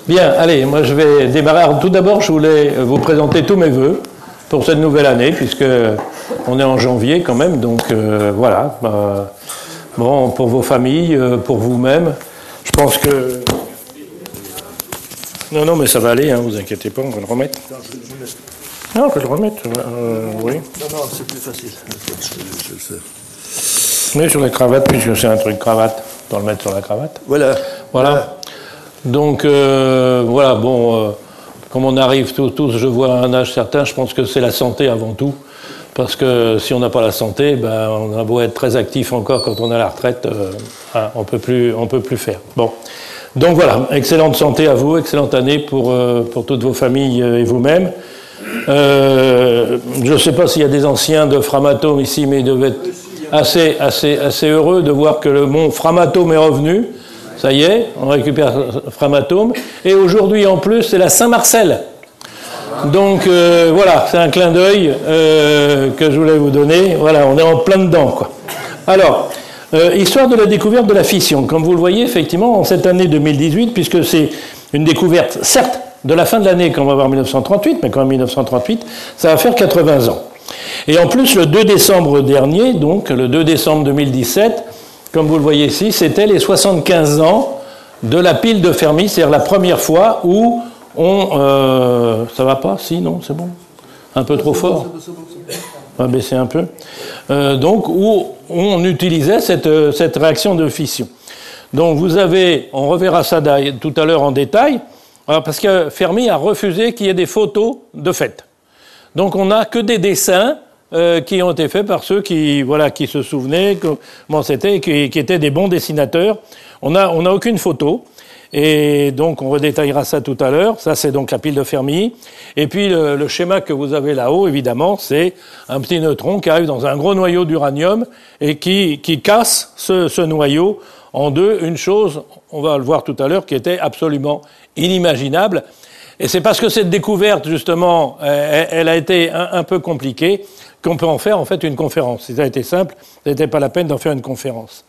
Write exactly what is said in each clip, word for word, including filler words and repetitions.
Bien, allez, moi je vais démarrer. Alors, tout d'abord, je voulais vous présenter tous mes vœux pour cette nouvelle année, puisque on est en janvier quand même, donc euh, voilà. Euh, bon, pour vos familles, euh, pour vous-même, je pense que... Non, non, mais ça va aller, hein, vous inquiétez pas, on va le remettre. Non, on peut le remettre, euh, oui. Non, non, c'est plus facile. Je, je le sais. Oui, sur la cravate, puisque c'est un truc cravate, on va le mettre sur la cravate. Voilà. Voilà. Voilà. Donc, euh, voilà, bon, euh, comme on arrive tous, tous, je vois à un âge certain, je pense que c'est la santé avant tout. Parce que si on n'a pas la santé, ben, on a beau être très actif encore quand on est à la retraite, euh, hein, on peut plus, on peut plus faire. Bon. Donc voilà, excellente santé à vous, excellente année pour, euh, pour toutes vos familles et vous-même. Euh, je ne sais pas s'il y a des anciens de Framatome ici, mais ils devaient être assez, assez, assez heureux de voir que le mont Framatome est revenu. Ça y est, on récupère Framatome. Et aujourd'hui, en plus, c'est la Saint-Marcel. Donc, euh, voilà, c'est un clin d'œil euh, que je voulais vous donner. Voilà, on est en plein dedans, quoi. Alors, euh, histoire de la découverte de la fission. Comme vous le voyez, effectivement, en cette année deux mille dix-huit, puisque c'est une découverte, certes, de la fin de l'année, qu'on va voir en dix-neuf cent trente-huit, mais quand même dix-neuf cent trente-huit, ça va faire quatre-vingts ans. Et en plus, le deux décembre dernier, donc le deux décembre deux mille dix-sept, comme vous le voyez ici, c'était les soixante-quinze ans de la pile de Fermi, c'est-à-dire la première fois où on... Euh, ça va pas? Si, non, c'est bon. Un peu trop fort. On va baisser un peu. Euh, donc, où on utilisait cette, cette réaction de fission. Donc, vous avez... On reverra ça tout à l'heure en détail, parce que Fermi a refusé qu'il y ait des photos de fait. Donc, on n'a que des dessins Euh, qui ont été faits par ceux qui, voilà, qui se souvenaient comment c'était, et qui, qui étaient des bons dessinateurs. On n'a on a aucune photo, et donc on redétaillera ça tout à l'heure. Ça, c'est donc la pile de Fermi. Et puis le, le schéma que vous avez là-haut, évidemment, c'est un petit neutron qui arrive dans un gros noyau d'uranium et qui, qui casse ce, ce noyau en deux. Une chose, on va le voir tout à l'heure, qui était absolument inimaginable. Et c'est parce que cette découverte, justement, elle, elle a été un, un peu compliquée qu'on peut en faire, en fait, une conférence. Si ça a été simple, ça n'était pas la peine d'en faire une conférence.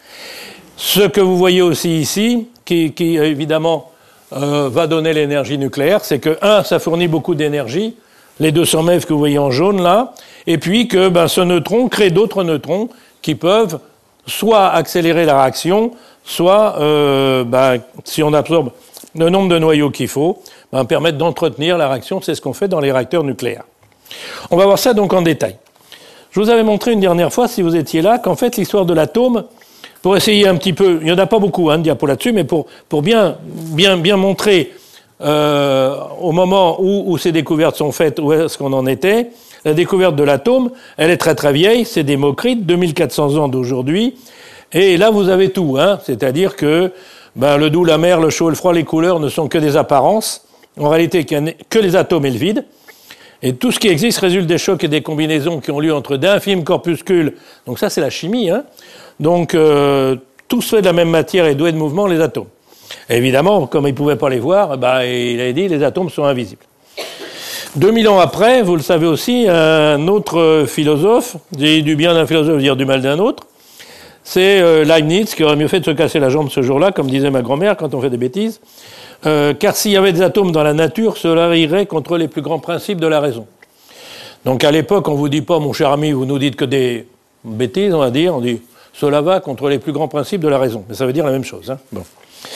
Ce que vous voyez aussi ici, qui, qui évidemment, euh, va donner l'énergie nucléaire, c'est que, un, ça fournit beaucoup d'énergie, les deux cents MeV que vous voyez en jaune, là, et puis que ben, ce neutron crée d'autres neutrons qui peuvent soit accélérer la réaction, soit, euh, ben, si on absorbe le nombre de noyaux qu'il faut, ben, permettre d'entretenir la réaction. C'est ce qu'on fait dans les réacteurs nucléaires. On va voir ça donc en détail. Je vous avais montré une dernière fois, si vous étiez là, qu'en fait l'histoire de l'atome, pour essayer un petit peu, il n'y en a pas beaucoup hein, de diapos là-dessus, mais pour, pour bien, bien, bien montrer euh, au moment où, où ces découvertes sont faites, où est-ce qu'on en était, la découverte de l'atome, elle est très très vieille, c'est Démocrite, deux mille quatre cents ans d'aujourd'hui, et là vous avez tout, hein, c'est-à-dire que ben, le doux, la mer, le chaud, le froid, les couleurs ne sont que des apparences. En réalité, il n'y a que les atomes et le vide. Et tout ce qui existe résulte des chocs et des combinaisons qui ont lieu entre d'infimes corpuscules. Donc ça, c'est la chimie. Hein. Donc, euh, tout se fait de la même matière et doué de mouvement, les atomes. Et évidemment, comme il ne pouvait pas les voir, bah, il avait dit les atomes sont invisibles. deux mille ans après, vous le savez aussi, un autre philosophe, dit du bien d'un philosophe, dire du mal d'un autre, c'est euh, Leibniz, qui aurait mieux fait de se casser la jambe ce jour-là, comme disait ma grand-mère quand on fait des bêtises. Euh, car s'il y avait des atomes dans la nature, cela irait contre les plus grands principes de la raison. Donc à l'époque, on ne vous dit pas, mon cher ami, vous nous dites que des bêtises, on va dire, on dit cela va contre les plus grands principes de la raison. Mais ça veut dire la même chose. Hein. Bon.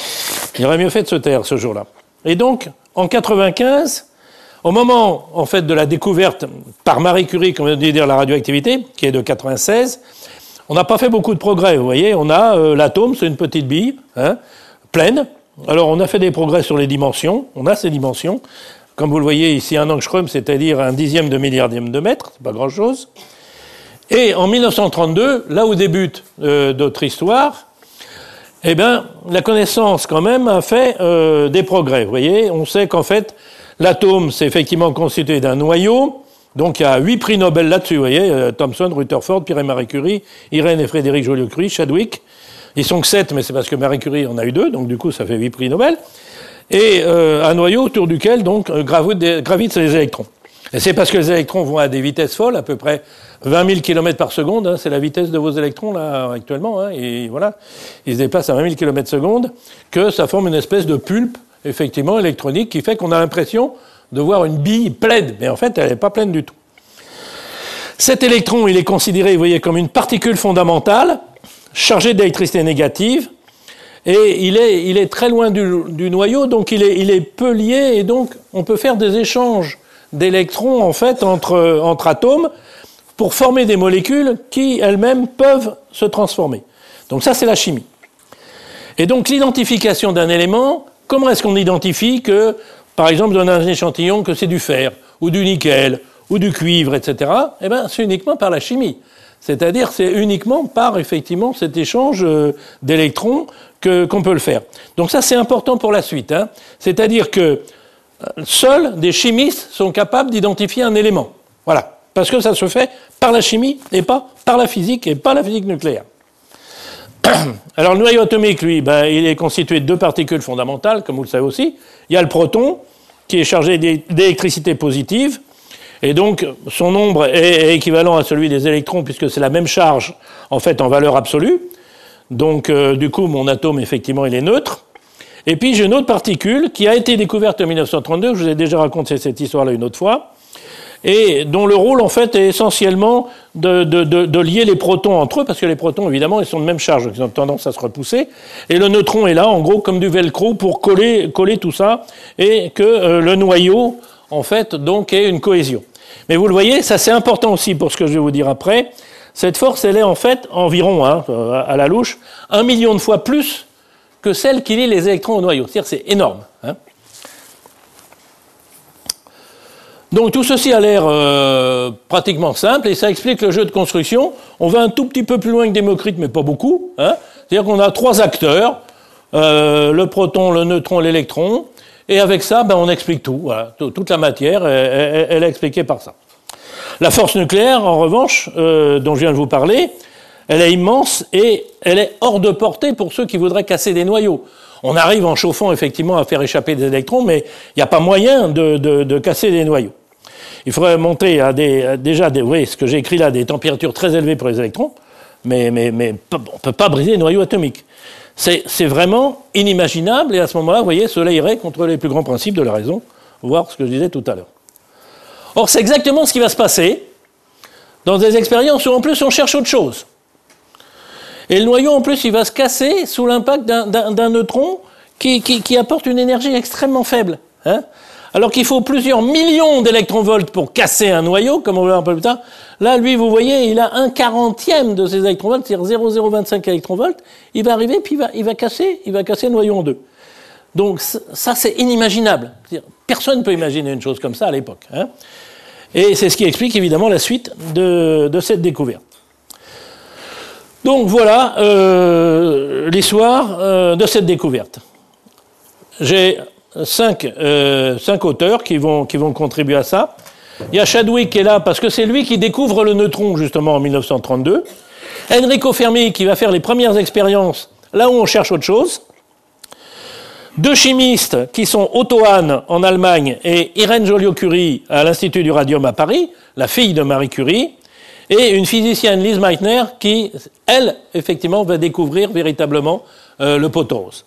Il aurait mieux fait de se taire ce jour-là. Et donc, en quatre-vingt-quinze, au moment en fait de la découverte par Marie Curie, comme on dit dire la radioactivité, qui est de quatre-vingt-seize, on n'a pas fait beaucoup de progrès. Vous voyez, on a euh, l'atome, c'est une petite bille, hein, pleine. Alors, on a fait des progrès sur les dimensions. On a ces dimensions. Comme vous le voyez ici, un angstrom, c'est-à-dire un dixième de milliardième de mètre. C'est pas grand-chose. Et en mille neuf cent trente-deux, là où débute euh, notre histoire, eh bien, la connaissance, quand même, a fait euh, des progrès. Vous voyez, on sait qu'en fait, l'atome, c'est effectivement constitué d'un noyau. Donc, il y a huit prix Nobel là-dessus. Vous voyez, euh, Thomson, Rutherford, Pierre et Marie Curie, Irène et Frédéric Joliot-Curie, Chadwick. Ils sont que sept, mais c'est parce que Marie Curie en a eu deux, donc du coup, ça fait huit prix Nobel. Et euh, un noyau autour duquel, donc, gravitent, gravitent les électrons. Et c'est parce que les électrons vont à des vitesses folles, à peu près vingt mille kilomètres par seconde, hein, c'est la vitesse de vos électrons, là, actuellement, hein, et voilà, ils se déplacent à vingt mille kilomètres par seconde, que ça forme une espèce de pulpe effectivement, électronique qui fait qu'on a l'impression de voir une bille pleine, mais en fait, elle n'est pas pleine du tout. Cet électron, il est considéré, vous voyez, comme une particule fondamentale, chargée d'électricité négative, et il est, il est très loin du, du noyau, donc il est, il est peu lié, et donc on peut faire des échanges d'électrons, en fait, entre, entre atomes, pour former des molécules qui, elles-mêmes, peuvent se transformer. Donc ça, c'est la chimie. Et donc, l'identification d'un élément, comment est-ce qu'on identifie que, par exemple, dans un échantillon, que c'est du fer, ou du nickel, ou du cuivre, et cetera, eh bien, c'est uniquement par la chimie. C'est-à-dire, c'est uniquement par, effectivement, cet échange d'électrons que, qu'on peut le faire. Donc ça, c'est important pour la suite. Hein. C'est-à-dire que seuls des chimistes sont capables d'identifier un élément. Voilà. Parce que ça se fait par la chimie et pas par la physique et pas la physique nucléaire. Alors, le noyau atomique, lui, ben, il est constitué de deux particules fondamentales, comme vous le savez aussi. Il y a le proton, qui est chargé d'électricité positive, et donc son nombre est équivalent à celui des électrons, puisque c'est la même charge, en fait, en valeur absolue. Donc, euh, du coup, mon atome, effectivement, il est neutre. Et puis, j'ai une autre particule qui a été découverte en mille neuf cent trente-deux, je vous ai déjà raconté cette histoire-là une autre fois, et dont le rôle, en fait, est essentiellement de, de, de, de lier les protons entre eux, parce que les protons, évidemment, ils sont de même charge, donc ils ont tendance à se repousser, et le neutron est là, en gros, comme du velcro, pour coller, coller tout ça, et que euh, le noyau, en fait, donc, ait une cohésion. Mais vous le voyez, ça c'est important aussi pour ce que je vais vous dire après, cette force, elle est en fait environ, hein, à la louche, un million de fois plus que celle qui lie les électrons au noyau. C'est-à-dire c'est énorme. Hein. Donc tout ceci a l'air euh, pratiquement simple et ça explique le jeu de construction. On va un tout petit peu plus loin que Démocrite, mais pas beaucoup. Hein. C'est-à-dire qu'on a trois acteurs, euh, le proton, le neutron, l'électron, et avec ça, ben, on explique tout. Voilà. Toute la matière, elle, elle est expliquée par ça. La force nucléaire, en revanche, euh, dont je viens de vous parler, elle est immense et elle est hors de portée pour ceux qui voudraient casser des noyaux. On arrive en chauffant effectivement à faire échapper des électrons, mais il n'y a pas moyen de, de, de casser des noyaux. Il faudrait monter à des, déjà, des, vous voyez, ce que j'ai écrit là, des températures très élevées pour les électrons, mais, mais, mais on ne peut pas briser les noyaux atomiques. C'est, c'est vraiment inimaginable, et à ce moment-là, vous voyez, cela irait contre les plus grands principes de la raison, voir ce que je disais tout à l'heure. Or, c'est exactement ce qui va se passer dans des expériences où, en plus, on cherche autre chose. Et le noyau, en plus, il va se casser sous l'impact d'un, d'un, d'un neutron qui, qui, qui apporte une énergie extrêmement faible. Hein. Alors qu'il faut plusieurs millions d'électronvolts pour casser un noyau, comme on va voir un peu plus tard. Là, lui, vous voyez, il a un quarantième de ces électronvolts, c'est-à-dire zéro virgule zéro vingt-cinq électronvolts. Il va arriver, puis il va, il va casser, il va casser le noyau en deux. Donc ça, c'est inimaginable. C'est-à-dire, personne ne peut imaginer une chose comme ça à l'époque. Hein. Et c'est ce qui explique évidemment la suite de, de cette découverte. Donc voilà euh, l'histoire euh, de cette découverte. J'ai cinq, euh, cinq auteurs qui vont, qui vont contribuer à ça. Il y a Chadwick qui est là parce que c'est lui qui découvre le neutron justement en mille neuf cent trente-deux. Enrico Fermi qui va faire les premières expériences là où on cherche autre chose. Deux chimistes qui sont Otto Hahn en Allemagne et Irène Joliot-Curie à l'Institut du Radium à Paris, la fille de Marie Curie, et une physicienne, Lise Meitner, qui, elle, effectivement, va découvrir véritablement euh, le pot rose.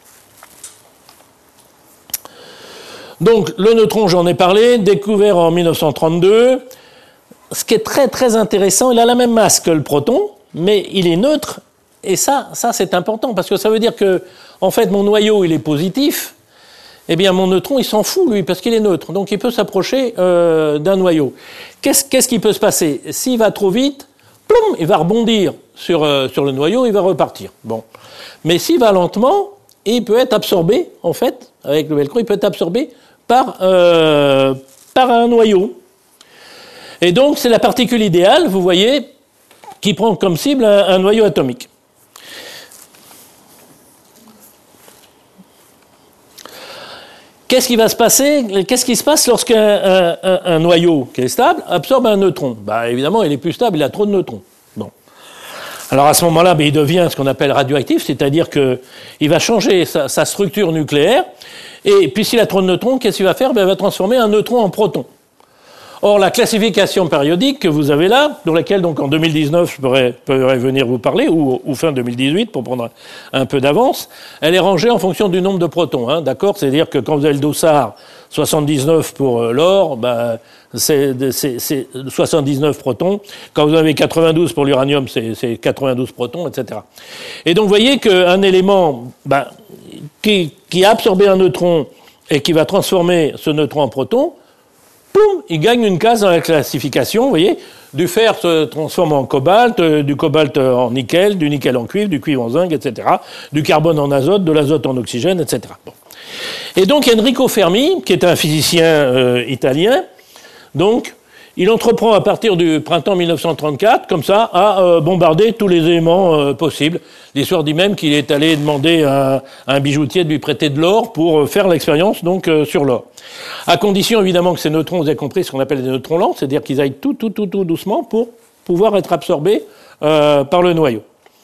Donc, le neutron, j'en ai parlé, découvert en mille neuf cent trente-deux. Ce qui est très, très intéressant, il a la même masse que le proton, mais il est neutre. Et ça, ça c'est important, parce que ça veut dire que, en fait, mon noyau, il est positif. Eh bien, mon neutron, il s'en fout, lui, parce qu'il est neutre. Donc, il peut s'approcher euh, d'un noyau. Qu'est-ce, qu'est-ce qui peut se passer? S'il va trop vite, ploum, il va rebondir sur, euh, sur le noyau, il va repartir. Bon. Mais s'il va lentement, il peut être absorbé, en fait, avec le velcro, il peut être absorbé par, euh, par un noyau. Et donc, c'est la particule idéale, vous voyez, qui prend comme cible un, un noyau atomique. Qu'est-ce qui va se passer? Qu'est-ce qui se passe lorsqu'un un, un, un noyau qui est stable absorbe un neutron? Bah, évidemment, il est plus stable, il a trop de neutrons. Bon. Alors à ce moment-là, ben, il devient ce qu'on appelle radioactif, c'est-à-dire qu'il va changer sa, sa structure nucléaire, et puis s'il a trop de neutrons, qu'est-ce qu'il va faire? Ben, il va transformer un neutron en proton. Or, la classification périodique que vous avez là, dans laquelle, donc, en deux mille dix-neuf, je pourrais, pourrais venir vous parler, ou, ou fin deux mille dix-huit, pour prendre un, un peu d'avance, elle est rangée en fonction du nombre de protons, hein, d'accord? C'est-à-dire que quand vous avez le dossard soixante-dix-neuf pour euh, l'or, ben, c'est, c'est, c'est soixante-dix-neuf protons. Quand vous avez quatre-vingt-douze pour l'uranium, c'est, c'est quatre-vingt-douze protons, et cetera. Et donc, vous voyez qu'un élément ben, qui, qui a absorbé un neutron et qui va transformer ce neutron en proton, poum, il gagne une case dans la classification, vous voyez. Du fer se transforme en cobalt, euh, du cobalt en nickel, du nickel en cuivre, du cuivre en zinc, et cetera. Du carbone en azote, de l'azote en oxygène, et cetera. Bon. Et donc Enrico Fermi, qui est un physicien euh, italien, donc il entreprend à partir du printemps mille neuf cent trente-quatre, comme ça, à euh, bombarder tous les éléments euh, possibles. L'histoire dit même qu'il est allé demander à, à un bijoutier de lui prêter de l'or pour euh, faire l'expérience donc euh, sur l'or. À condition évidemment que ces neutrons, vous avez compris ce qu'on appelle des neutrons lents, c'est-à-dire qu'ils aillent tout, tout, tout, tout doucement pour pouvoir être absorbés euh, par le noyau.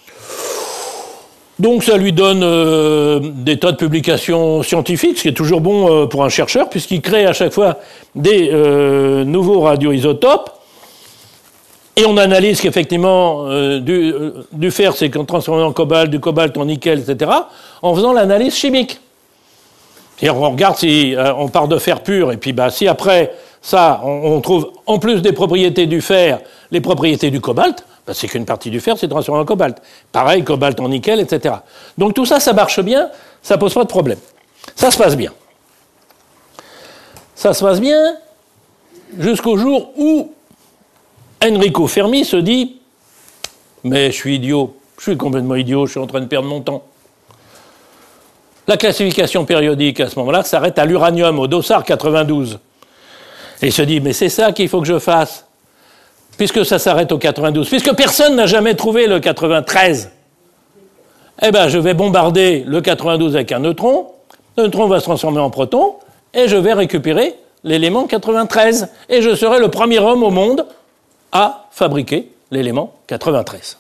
Donc ça lui donne euh, des tas de publications scientifiques, ce qui est toujours bon euh, pour un chercheur, puisqu'il crée à chaque fois des euh, nouveaux radioisotopes. Et on analyse qu'effectivement, euh, du, euh, du fer, c'est qu'on transforme en cobalt, du cobalt en nickel, et cetera, en faisant l'analyse chimique. C'est-à-dire, on regarde si euh, on part de fer pur, et puis bah, si après ça, on, on trouve, en plus des propriétés du fer, les propriétés du cobalt, bah, c'est qu'une partie du fer s'est transformée en cobalt. Pareil, cobalt en nickel, et cetera. Donc tout ça, ça marche bien, ça pose pas de problème. Ça se passe bien. Ça se passe bien jusqu'au jour où Enrico Fermi se dit « Mais je suis idiot, je suis complètement idiot, je suis en train de perdre mon temps. » La classification périodique, à ce moment-là, s'arrête à l'uranium, au dossard quatre-vingt-douze. Et il se dit « Mais c'est ça qu'il faut que je fasse. » Puisque ça s'arrête au quatre-vingt-douze, puisque personne n'a jamais trouvé le quatre-vingt-treize, eh bien, je vais bombarder le quatre-vingt-douze avec un neutron, le neutron va se transformer en proton, et je vais récupérer l'élément quatre-vingt-treize. Et je serai le premier homme au monde à fabriquer l'élément quatre-vingt-treize.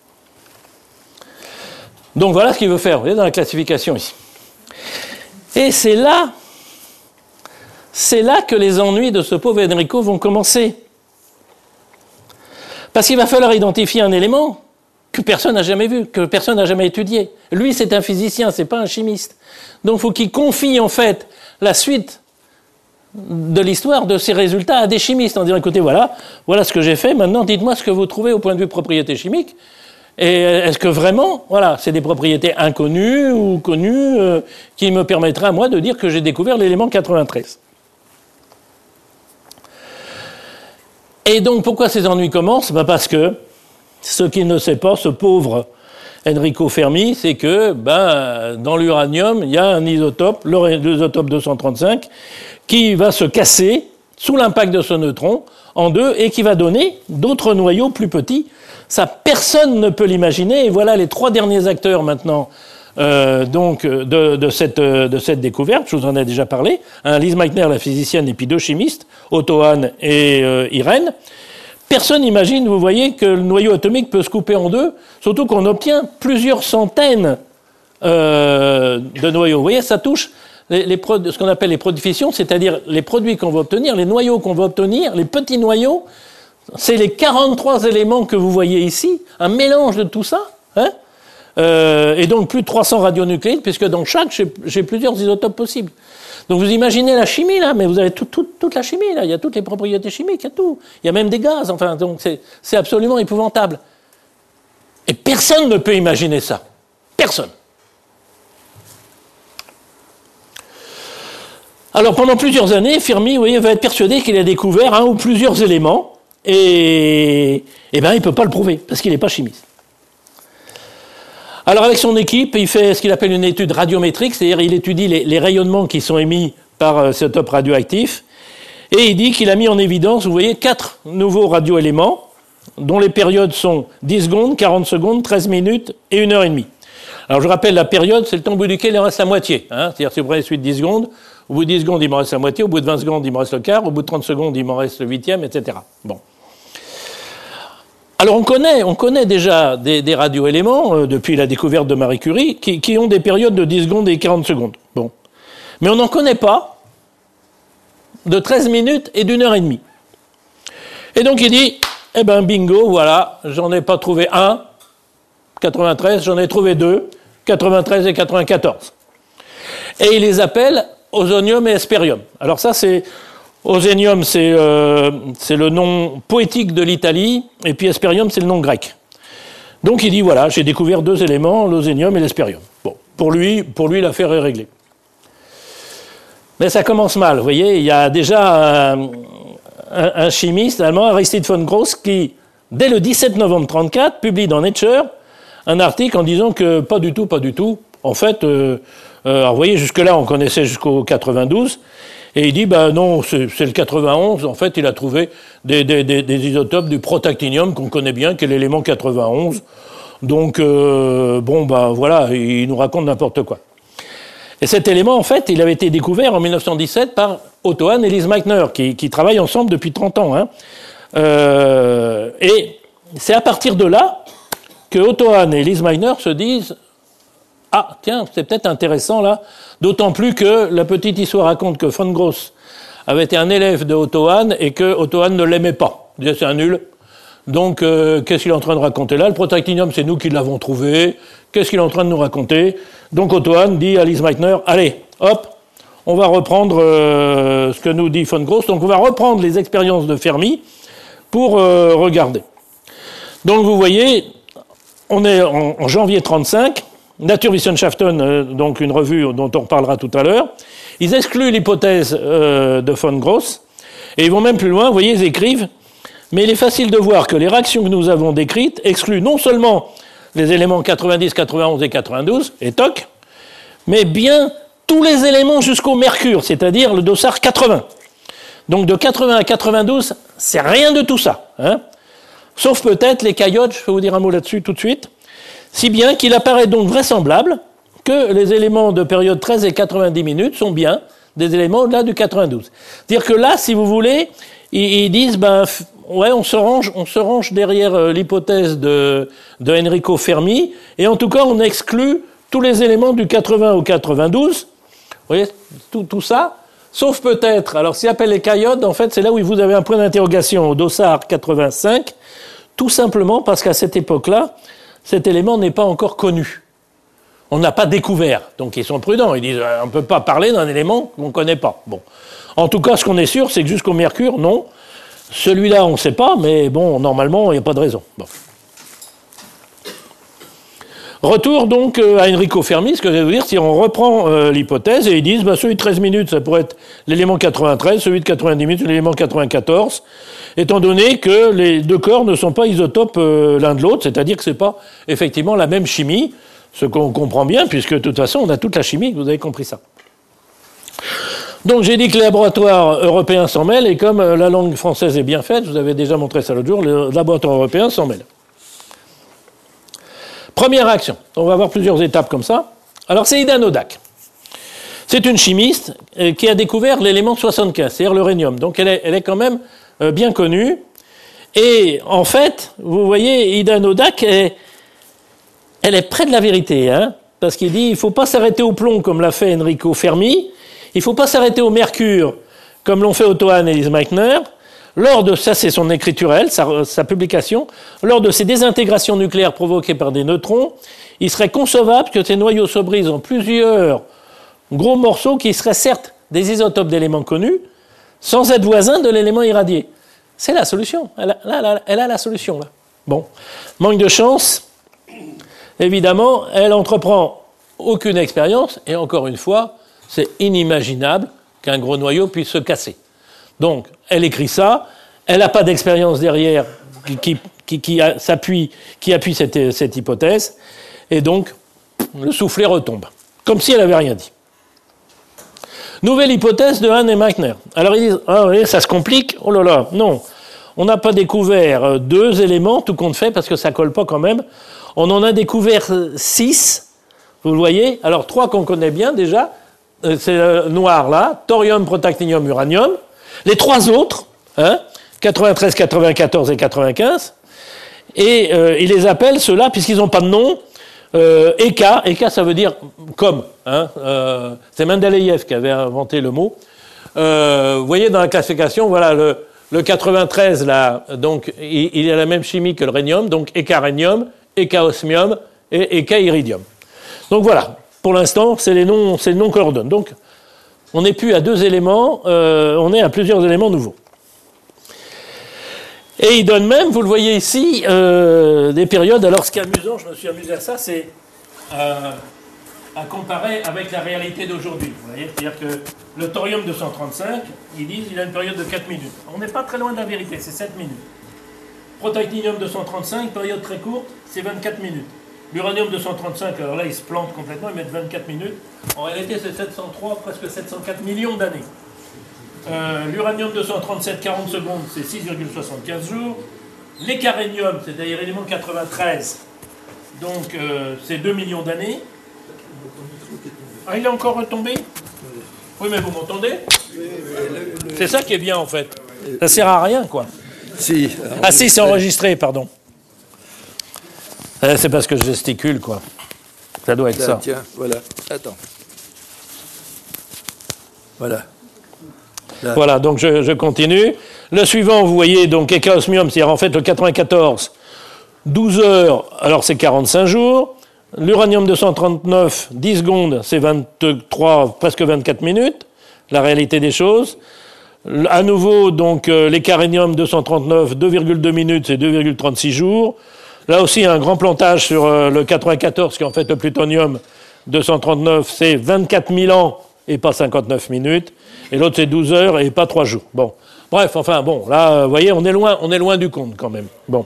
Donc voilà ce qu'il veut faire, vous voyez, dans la classification ici. Et c'est là, c'est là que les ennuis de ce pauvre Enrico vont commencer. Parce qu'il va falloir identifier un élément que personne n'a jamais vu, que personne n'a jamais étudié. Lui, c'est un physicien, c'est pas un chimiste. Donc, il faut qu'il confie, en fait, la suite de l'histoire de ses résultats à des chimistes, en disant, écoutez, voilà, voilà ce que j'ai fait, maintenant, dites-moi ce que vous trouvez au point de vue propriété chimique. Et est-ce que vraiment, voilà, c'est des propriétés inconnues ou connues euh, qui me permettraient à moi de dire que j'ai découvert l'élément quatre-vingt-treize. Et donc, pourquoi ces ennuis commencent? Ben parce que, ce qu'il ne sait pas, ce pauvre Enrico Fermi, c'est que ben, dans l'uranium, il y a un isotope, l'isotope deux cent trente-cinq, qui va se casser sous l'impact de ce neutron en deux et qui va donner d'autres noyaux plus petits. Ça, personne ne peut l'imaginer. Et voilà les trois derniers acteurs maintenant euh, donc, de, de, cette, de cette découverte. Je vous en ai déjà parlé. Hein, Lise Meitner, la physicienne, et puis deux chimistes, Otto Hahn et euh, Irène. Personne n'imagine, vous voyez, que le noyau atomique peut se couper en deux, surtout qu'on obtient plusieurs centaines euh, de noyaux. Vous voyez, ça touche les, les pro- ce qu'on appelle les produits de fission, c'est-à-dire les produits qu'on va obtenir, les noyaux qu'on va obtenir, les petits noyaux. C'est les quarante-trois éléments que vous voyez ici, un mélange de tout ça, hein, euh, et donc plus de trois cents radionucléides, puisque dans chaque, j'ai, j'ai plusieurs isotopes possibles. Donc vous imaginez la chimie, là, mais vous avez tout, tout, toute la chimie, là, il y a toutes les propriétés chimiques, il y a tout. Il y a même des gaz, enfin, donc c'est, c'est absolument épouvantable. Et personne ne peut imaginer ça. Personne. Alors pendant plusieurs années, Fermi, vous voyez, va être persuadé qu'il a découvert un ou plusieurs éléments, et, et ben, il ne peut pas le prouver, parce qu'il n'est pas chimiste. Alors, avec son équipe, il fait ce qu'il appelle une étude radiométrique, c'est-à-dire il étudie les, les rayonnements qui sont émis par euh, cet isotope radioactif, et il dit qu'il a mis en évidence, vous voyez, quatre nouveaux radioéléments, dont les périodes sont dix secondes, quarante secondes, treize minutes et une heure et demie. Alors, je rappelle, la période, c'est le temps au bout duquel il en reste la moitié. Hein, c'est-à-dire, si vous prenez suite dix secondes, au bout de dix secondes, il m'en reste la moitié, au bout de vingt secondes, il m'en reste le quart, au bout de trente secondes, il m'en reste le huitième, et cetera. Bon. Alors on connaît, on connaît déjà des, des radioéléments, euh, depuis la découverte de Marie Curie, qui, qui ont des périodes de dix secondes et quarante secondes. Bon. Mais on n'en connaît pas de treize minutes et d'une heure et demie. Et donc il dit, eh ben bingo, voilà, j'en ai pas trouvé un, quatre-vingt-treize, j'en ai trouvé deux, quatre-vingt-treize et quatre-vingt-quatorze. Et il les appelle Ausonium et Hesperium. Alors ça, c'est... Ausonium, c'est, euh, c'est le nom poétique de l'Italie, et puis Hesperium, c'est le nom grec. Donc il dit, voilà, j'ai découvert deux éléments, l'Ausonium et l'Hesperium. Bon, pour lui, pour lui, l'affaire est réglée. Mais ça commence mal, vous voyez, il y a déjà un, un, un chimiste allemand, Aristide von Gross, qui, dès le dix-sept novembre trente-quatre, publie dans Nature un article en disant que pas du tout, pas du tout. En fait, euh, euh, alors vous voyez, jusque-là, on connaissait jusqu'au quatre-vingt-douze, et il dit, ben non, c'est, c'est le quatre-vingt-onze, en fait, il a trouvé des, des, des, des isotopes du protactinium, qu'on connaît bien, qui est l'élément quatre-vingt-onze. Donc, euh, bon, ben voilà, il nous raconte n'importe quoi. Et cet élément, en fait, il avait été découvert en mille neuf cent dix-sept par Otto Hahn et Lise Meitner, qui, qui travaillent ensemble depuis trente ans. Hein. Euh, et c'est à partir de là que Otto Hahn et Lise Meitner se disent « Ah, tiens, c'est peut-être intéressant, là », d'autant plus que la petite histoire raconte que von Gross avait été un élève de Otto Hahn et que Otto Hahn ne l'aimait pas. Il disait « C'est un nul ». Donc, euh, qu'est-ce qu'il est en train de raconter là? Le protactinium, c'est nous qui l'avons trouvé. Qu'est-ce qu'il est en train de nous raconter? Donc, Otto Hahn dit à Lise Meitner, allez, hop, on va reprendre euh, ce que nous dit von Gross. Donc, on va reprendre les expériences de Fermi pour euh, regarder. Donc, vous voyez, on est en, en janvier trente-cinq. Naturwissenschaften, euh, donc une revue dont on reparlera tout à l'heure. Ils excluent l'hypothèse euh, de von Gross. Et ils vont même plus loin. Vous voyez, ils écrivent, mais il est facile de voir que les réactions que nous avons décrites excluent non seulement les éléments quatre-vingt-dix, quatre-vingt-onze et quatre-vingt-douze, et toc, mais bien tous les éléments jusqu'au mercure, c'est-à-dire le dossard quatre-vingts. Donc de quatre-vingts à quatre-vingt-douze, c'est rien de tout ça. Hein, sauf peut-être les caillottes, je vais vous dire un mot là-dessus tout de suite, si bien qu'il apparaît donc vraisemblable que les éléments de période treize et quatre-vingt-dix minutes sont bien des éléments au-delà du quatre-vingt-douze. C'est-à-dire que là, si vous voulez, ils disent, ben, ouais, on se range, on se range derrière euh, l'hypothèse de, de Enrico Fermi, et en tout cas, on exclut tous les éléments du quatre-vingts au quatre-vingt-douze. Vous voyez, tout, tout ça, sauf peut-être, alors s'ils appellent les caillottes, en fait, c'est là où vous avez un point d'interrogation au dossard quatre-vingt-cinq, tout simplement parce qu'à cette époque-là, cet élément n'est pas encore connu. On n'a pas découvert. Donc ils sont prudents. Ils disent on ne peut pas parler d'un élément qu'on ne connaît pas. Bon. En tout cas, ce qu'on est sûr, c'est que jusqu'au mercure, non. Celui-là, on ne sait pas, mais bon, normalement, il n'y a pas de raison. Bon. Retour donc à Enrico Fermi, ce que je vais vous dire, si on reprend euh, l'hypothèse, et ils disent bah, celui de treize minutes, ça pourrait être l'élément quatre-vingt-treize, celui de quatre-vingt-dix minutes, l'élément quatre-vingt-quatorze, étant donné que les deux corps ne sont pas isotopes euh, l'un de l'autre, c'est-à-dire que ce n'est pas effectivement la même chimie, ce qu'on comprend bien, puisque de toute façon, on a toute la chimie, vous avez compris ça. Donc j'ai dit que les laboratoires européens s'en mêlent, et comme la langue française est bien faite, je vous avais déjà montré ça l'autre jour, les laboratoires européens s'en mêlent. Première réaction, on va avoir plusieurs étapes comme ça. Alors c'est Ida Noddack. C'est une chimiste qui a découvert l'élément soixante-quinze, c'est-à-dire l'uranium. Donc elle est, elle est quand même bien connue. Et en fait, vous voyez, Ida Noddack, elle, elle est près de la vérité, hein, parce qu'il dit il ne faut pas s'arrêter au plomb comme l'a fait Enrico Fermi, il ne faut pas s'arrêter au mercure comme l'ont fait Otto Hahn et Lise Meitner. Lors de, ça c'est son écriture, elle, sa, sa publication, lors de ces désintégrations nucléaires provoquées par des neutrons, il serait concevable que ces noyaux se brisent en plusieurs gros morceaux qui seraient certes des isotopes d'éléments connus, sans être voisins de l'élément irradié. C'est la solution. Elle a, là, là, elle a la solution, là. Bon. Manque de chance. Évidemment, elle entreprend aucune expérience, et encore une fois, c'est inimaginable qu'un gros noyau puisse se casser. Donc, elle écrit ça, elle n'a pas d'expérience derrière qui, qui, qui, qui, a, s'appuie, qui appuie cette, cette hypothèse, et donc, le soufflet retombe, comme si elle n'avait rien dit. Nouvelle hypothèse de Hahn et Meitner. Alors, ils disent, ah oui, ça se complique, oh là là, non, on n'a pas découvert deux éléments, tout compte fait, parce que ça ne colle pas quand même, on en a découvert six, vous le voyez, alors trois qu'on connaît bien déjà, c'est le noir là, thorium, protactinium, uranium. Les trois autres, hein, quatre-vingt-treize, quatre-vingt-quatorze et quatre-vingt-quinze, et euh, ils les appellent ceux-là, puisqu'ils n'ont pas de nom, euh, E K. E K, ça veut dire comme. Hein, euh, c'est Mendeleïev qui avait inventé le mot. Euh, vous voyez dans la classification, voilà, le, Le quatre-vingt-treize, là, donc, il, il a la même chimie que le rhénium, donc écarhénium, écaosmium et écairidium. Donc voilà, pour l'instant, c'est les noms, c'est les noms que l'on donne. Donc, on n'est plus à deux éléments, euh, on est à plusieurs éléments nouveaux. Et il donne même, vous le voyez ici, euh, des périodes. Alors, ce qui est amusant, je me suis amusé à ça, c'est euh, à comparer avec la réalité d'aujourd'hui. Vous voyez, c'est-à-dire que le thorium deux cent trente-cinq, ils disent qu'il a une période de quatre minutes. On n'est pas très loin de la vérité, c'est sept minutes. Protactinium deux cent trente-cinq, période très courte, c'est vingt-quatre minutes. L'uranium deux cent trente-cinq, alors là, ils se plantent complètement, ils mettent vingt-quatre minutes. En réalité, c'est sept cent trois, presque sept cent quatre millions d'années. Euh, l'uranium deux cent trente-sept, quarante secondes, c'est six virgule soixante-quinze jours. L'écarénium, c'est-à-dire élément quatre-vingt-treize, donc euh, c'est deux millions d'années. Ah, il est encore retombé ? Oui, mais vous m'entendez ? C'est ça qui est bien, en fait. Ça sert à rien, quoi. Si. Ah si, c'est enregistré, pardon. C'est parce que je gesticule, quoi. Ça doit être Là, ça. Tiens, voilà. Attends. Voilà. Là. Voilà, donc je, je continue. Le suivant, vous voyez, donc écaosmium, c'est-à-dire en fait le quatre-vingt-quatorze, douze heures, alors c'est quarante-cinq jours. L'uranium deux cent trente-neuf, dix secondes, c'est vingt-trois, presque vingt-quatre minutes. La réalité des choses. À nouveau, donc, euh, l'écarénium deux cent trente-neuf, deux virgule deux minutes, c'est deux virgule trente-six jours. Là aussi, un grand plantage sur euh, le quatre-vingt-quatorze, qui est en fait le plutonium deux cent trente-neuf, c'est vingt-quatre mille ans et pas cinquante-neuf minutes. Et l'autre, c'est douze heures et pas trois jours. Bon. Bref, enfin, bon, là, vous voyez, on est loin, on est loin du compte, quand même. Bon.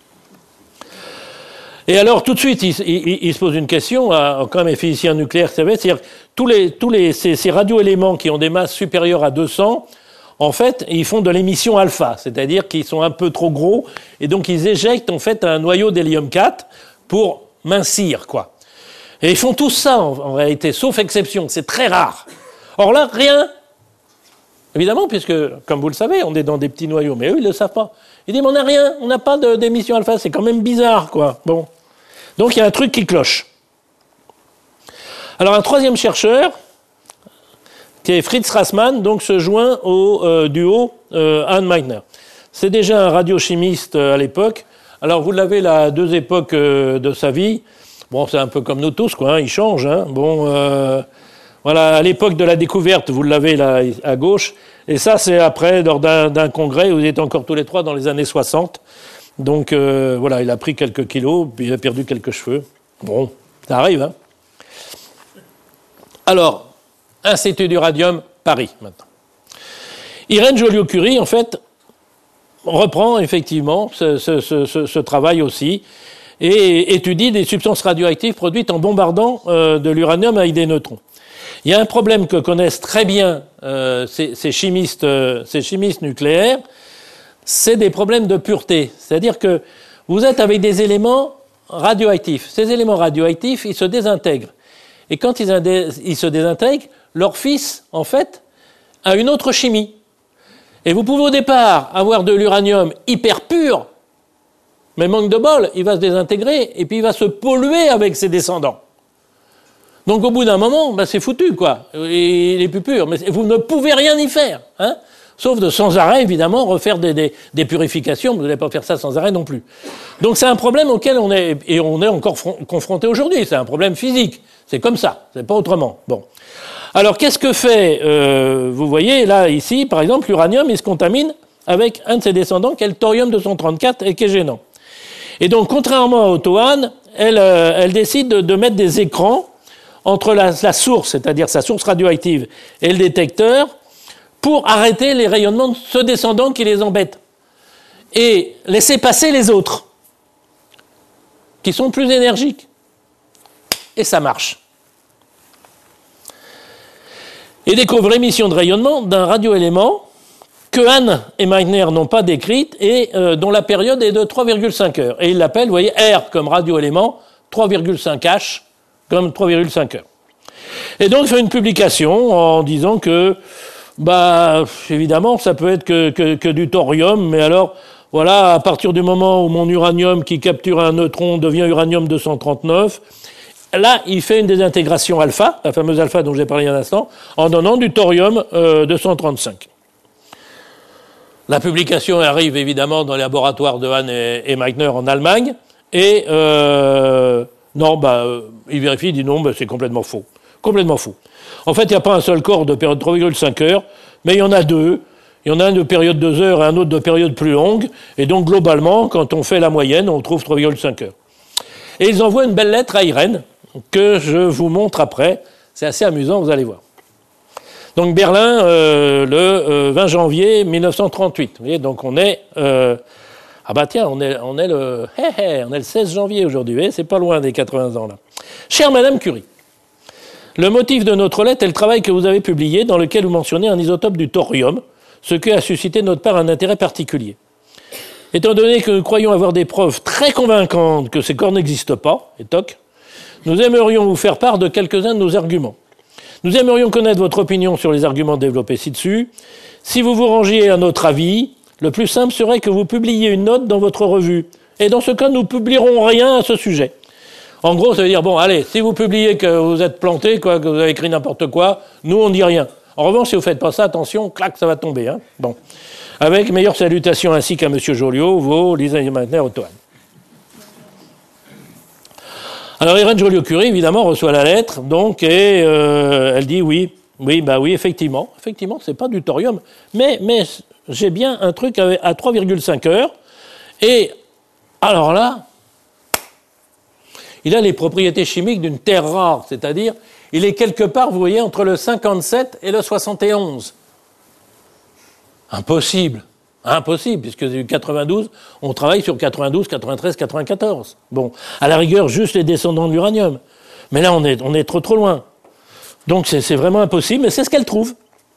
Et alors, tout de suite, il, il, il se pose une question, à, quand même, les physiciens nucléaires, c'est-à-dire tous les, tous les, ces, ces radioéléments qui ont des masses supérieures à deux cents, en fait, ils font de l'émission alpha, c'est-à-dire qu'ils sont un peu trop gros, et donc ils éjectent en fait un noyau d'hélium quatre pour mincir, quoi. Et ils font tout ça en, en réalité, sauf exception, c'est très rare. Or là, rien. Évidemment, puisque, comme vous le savez, on est dans des petits noyaux, mais eux, ils ne le savent pas. Ils disent, mais on n'a rien, on n'a pas de, d'émission alpha, c'est quand même bizarre, quoi. Bon. Donc il y a un truc qui cloche. Alors un troisième chercheur, qui est Fritz Strassmann, donc se joint au euh, duo euh, Hahn Meitner. C'est déjà un radiochimiste euh, à l'époque. Alors vous l'avez là à deux époques euh, de sa vie. Bon, c'est un peu comme nous tous, quoi. Hein, il change. Hein. Bon, euh, voilà, à l'époque de la découverte, vous l'avez là à gauche. Et ça, c'est après lors d'un, d'un congrès où vous êtes encore tous les trois dans les années soixante. Donc euh, voilà, il a pris quelques kilos, puis il a perdu quelques cheveux. Bon, ça arrive. Hein. Alors. Institut du radium, Paris, maintenant. Irène Joliot-Curie, en fait, reprend effectivement ce, ce, ce, ce travail aussi et étudie des substances radioactives produites en bombardant euh, de l'uranium avec des neutrons. Il y a un problème que connaissent très bien euh, ces, ces, chimistes, euh, ces chimistes nucléaires, c'est des problèmes de pureté. C'est-à-dire que vous êtes avec des éléments radioactifs. Ces éléments radioactifs, ils se désintègrent. Et quand ils, indé- ils se désintègrent, leur fils, en fait, a une autre chimie. Et vous pouvez au départ avoir de l'uranium hyper pur, mais manque de bol, il va se désintégrer et puis il va se polluer avec ses descendants. Donc au bout d'un moment, ben, c'est foutu, quoi. Il est plus pur, mais vous ne pouvez rien y faire, hein, sauf de sans arrêt, évidemment, refaire des, des, des purifications. Vous n'allez pas faire ça sans arrêt non plus. Donc c'est un problème auquel on est, et on est encore fron- confronté aujourd'hui. C'est un problème physique. C'est comme ça, c'est pas autrement. Bon. Alors, qu'est-ce que fait, euh, vous voyez, là, ici, par exemple, l'uranium, il se contamine avec un de ses descendants, qui est le thorium deux cent trente-quatre, et qui est gênant. Et donc, contrairement à Otto Hahn, elle, euh, elle décide de, de mettre des écrans entre la, la source, c'est-à-dire sa source radioactive, et le détecteur, pour arrêter les rayonnements de ce descendant qui les embête. Et laisser passer les autres, qui sont plus énergiques. Et ça marche. Et découvre l'émission de rayonnement d'un radioélément que Hahn et Meitner n'ont pas décrite et euh, dont la période est de trois virgule cinq heures. Et ils l'appellent, vous voyez, R comme radioélément, trois virgule cinq H comme trois virgule cinq heures. Et donc, il fait une publication en disant que, bah, évidemment, ça peut être que, que, que du thorium, mais alors, voilà, à partir du moment où mon uranium qui capture un neutron devient uranium deux cent trente-neuf, là, il fait une désintégration alpha, la fameuse alpha dont j'ai parlé il y a un instant, en donnant du thorium euh, deux cent trente-cinq. La publication arrive évidemment dans les laboratoires de Hahn et, et Meitner en Allemagne. Et euh, non, bah, euh, il vérifie, il dit non, bah, c'est complètement faux. Complètement faux. En fait, il n'y a pas un seul corps de période trois virgule cinq heures, mais il y en a deux. Il y en a un de période deux heures et un autre de période plus longue. Et donc, globalement, quand on fait la moyenne, on trouve trois virgule cinq heures. Et ils envoient une belle lettre à Irène, que je vous montre après. C'est assez amusant, vous allez voir. Donc, Berlin, euh, le euh, vingt janvier mille neuf cent trente-huit. Vous voyez, donc on est... Euh, ah bah tiens, on est, on est, le, hé, hé, on est le seize janvier aujourd'hui. Vous voyez, c'est pas loin des quatre-vingts ans, là. Chère Madame Curie, le motif de notre lettre est le travail que vous avez publié dans lequel vous mentionnez un isotope du thorium, ce qui a suscité de notre part un intérêt particulier. Étant donné que nous croyons avoir des preuves très convaincantes que ces corps n'existent pas, et toc, nous aimerions vous faire part de quelques-uns de nos arguments. Nous aimerions connaître votre opinion sur les arguments développés ci-dessus. Si vous vous rangiez à notre avis, le plus simple serait que vous publiiez une note dans votre revue. Et dans ce cas, nous ne publierons rien à ce sujet. En gros, ça veut dire, bon, allez, si vous publiez que vous êtes planté, quoi, que vous avez écrit n'importe quoi, nous, on ne dit rien. En revanche, si vous ne faites pas ça, attention, clac, ça va tomber. Hein. Bon. Avec meilleures salutations ainsi qu'à M. Joliot, vos Lisa Meitner, Otto Hahn. Alors, Irène Joliot-Curie, évidemment, reçoit la lettre, donc, et euh, elle dit oui, oui, bah oui, effectivement, effectivement, c'est pas du thorium, mais, mais j'ai bien un truc à trois virgule cinq heures, et alors là, il a les propriétés chimiques d'une terre rare, c'est-à-dire, il est quelque part, vous voyez, entre le cinquante-sept et le soixante et onze. Impossible. Impossible, puisque du quatre-vingt-douze, on travaille sur quatre-vingt-douze, quatre-vingt-treize, quatre-vingt-quatorze. Bon, à la rigueur, juste les descendants de l'uranium. Mais là, on est, on est trop trop loin. Donc c'est, c'est vraiment impossible, mais c'est ce qu'elle trouve.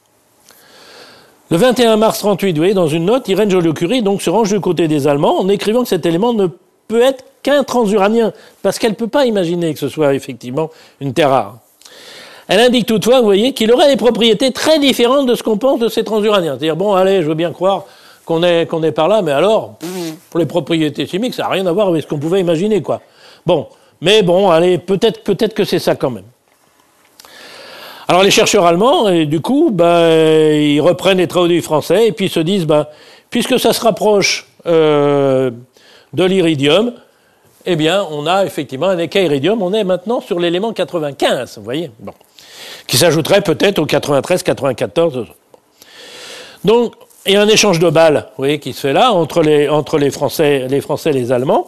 Le vingt et un mars trente-huit, vous voyez, dans une note, Irène Joliot-Curie donc, se range du côté des Allemands en écrivant que cet élément ne peut être qu'un transuranien, parce qu'elle ne peut pas imaginer que ce soit effectivement une terre rare. Elle indique toutefois, vous voyez, qu'il aurait des propriétés très différentes de ce qu'on pense de ces transuraniens. C'est-à-dire, bon, allez, je veux bien croire qu'on est, qu'on est par là, mais alors, pour les propriétés chimiques, ça n'a rien à voir avec ce qu'on pouvait imaginer, quoi. Bon, mais bon, allez, peut-être, peut-être que c'est ça quand même. Alors les chercheurs allemands, et du coup, ben, ils reprennent les travaux du français, et puis ils se disent, ben, puisque ça se rapproche euh, de l'iridium, eh bien, on a effectivement un équerre iridium, on est maintenant sur l'élément quatre-vingt-quinze, vous voyez, bon, qui s'ajouterait peut-être au quatre-vingt-treize, quatre-vingt-quatorze. Donc, il y a un échange de balles, vous voyez, qui se fait là, entre les, entre les Français, les Français et les Allemands.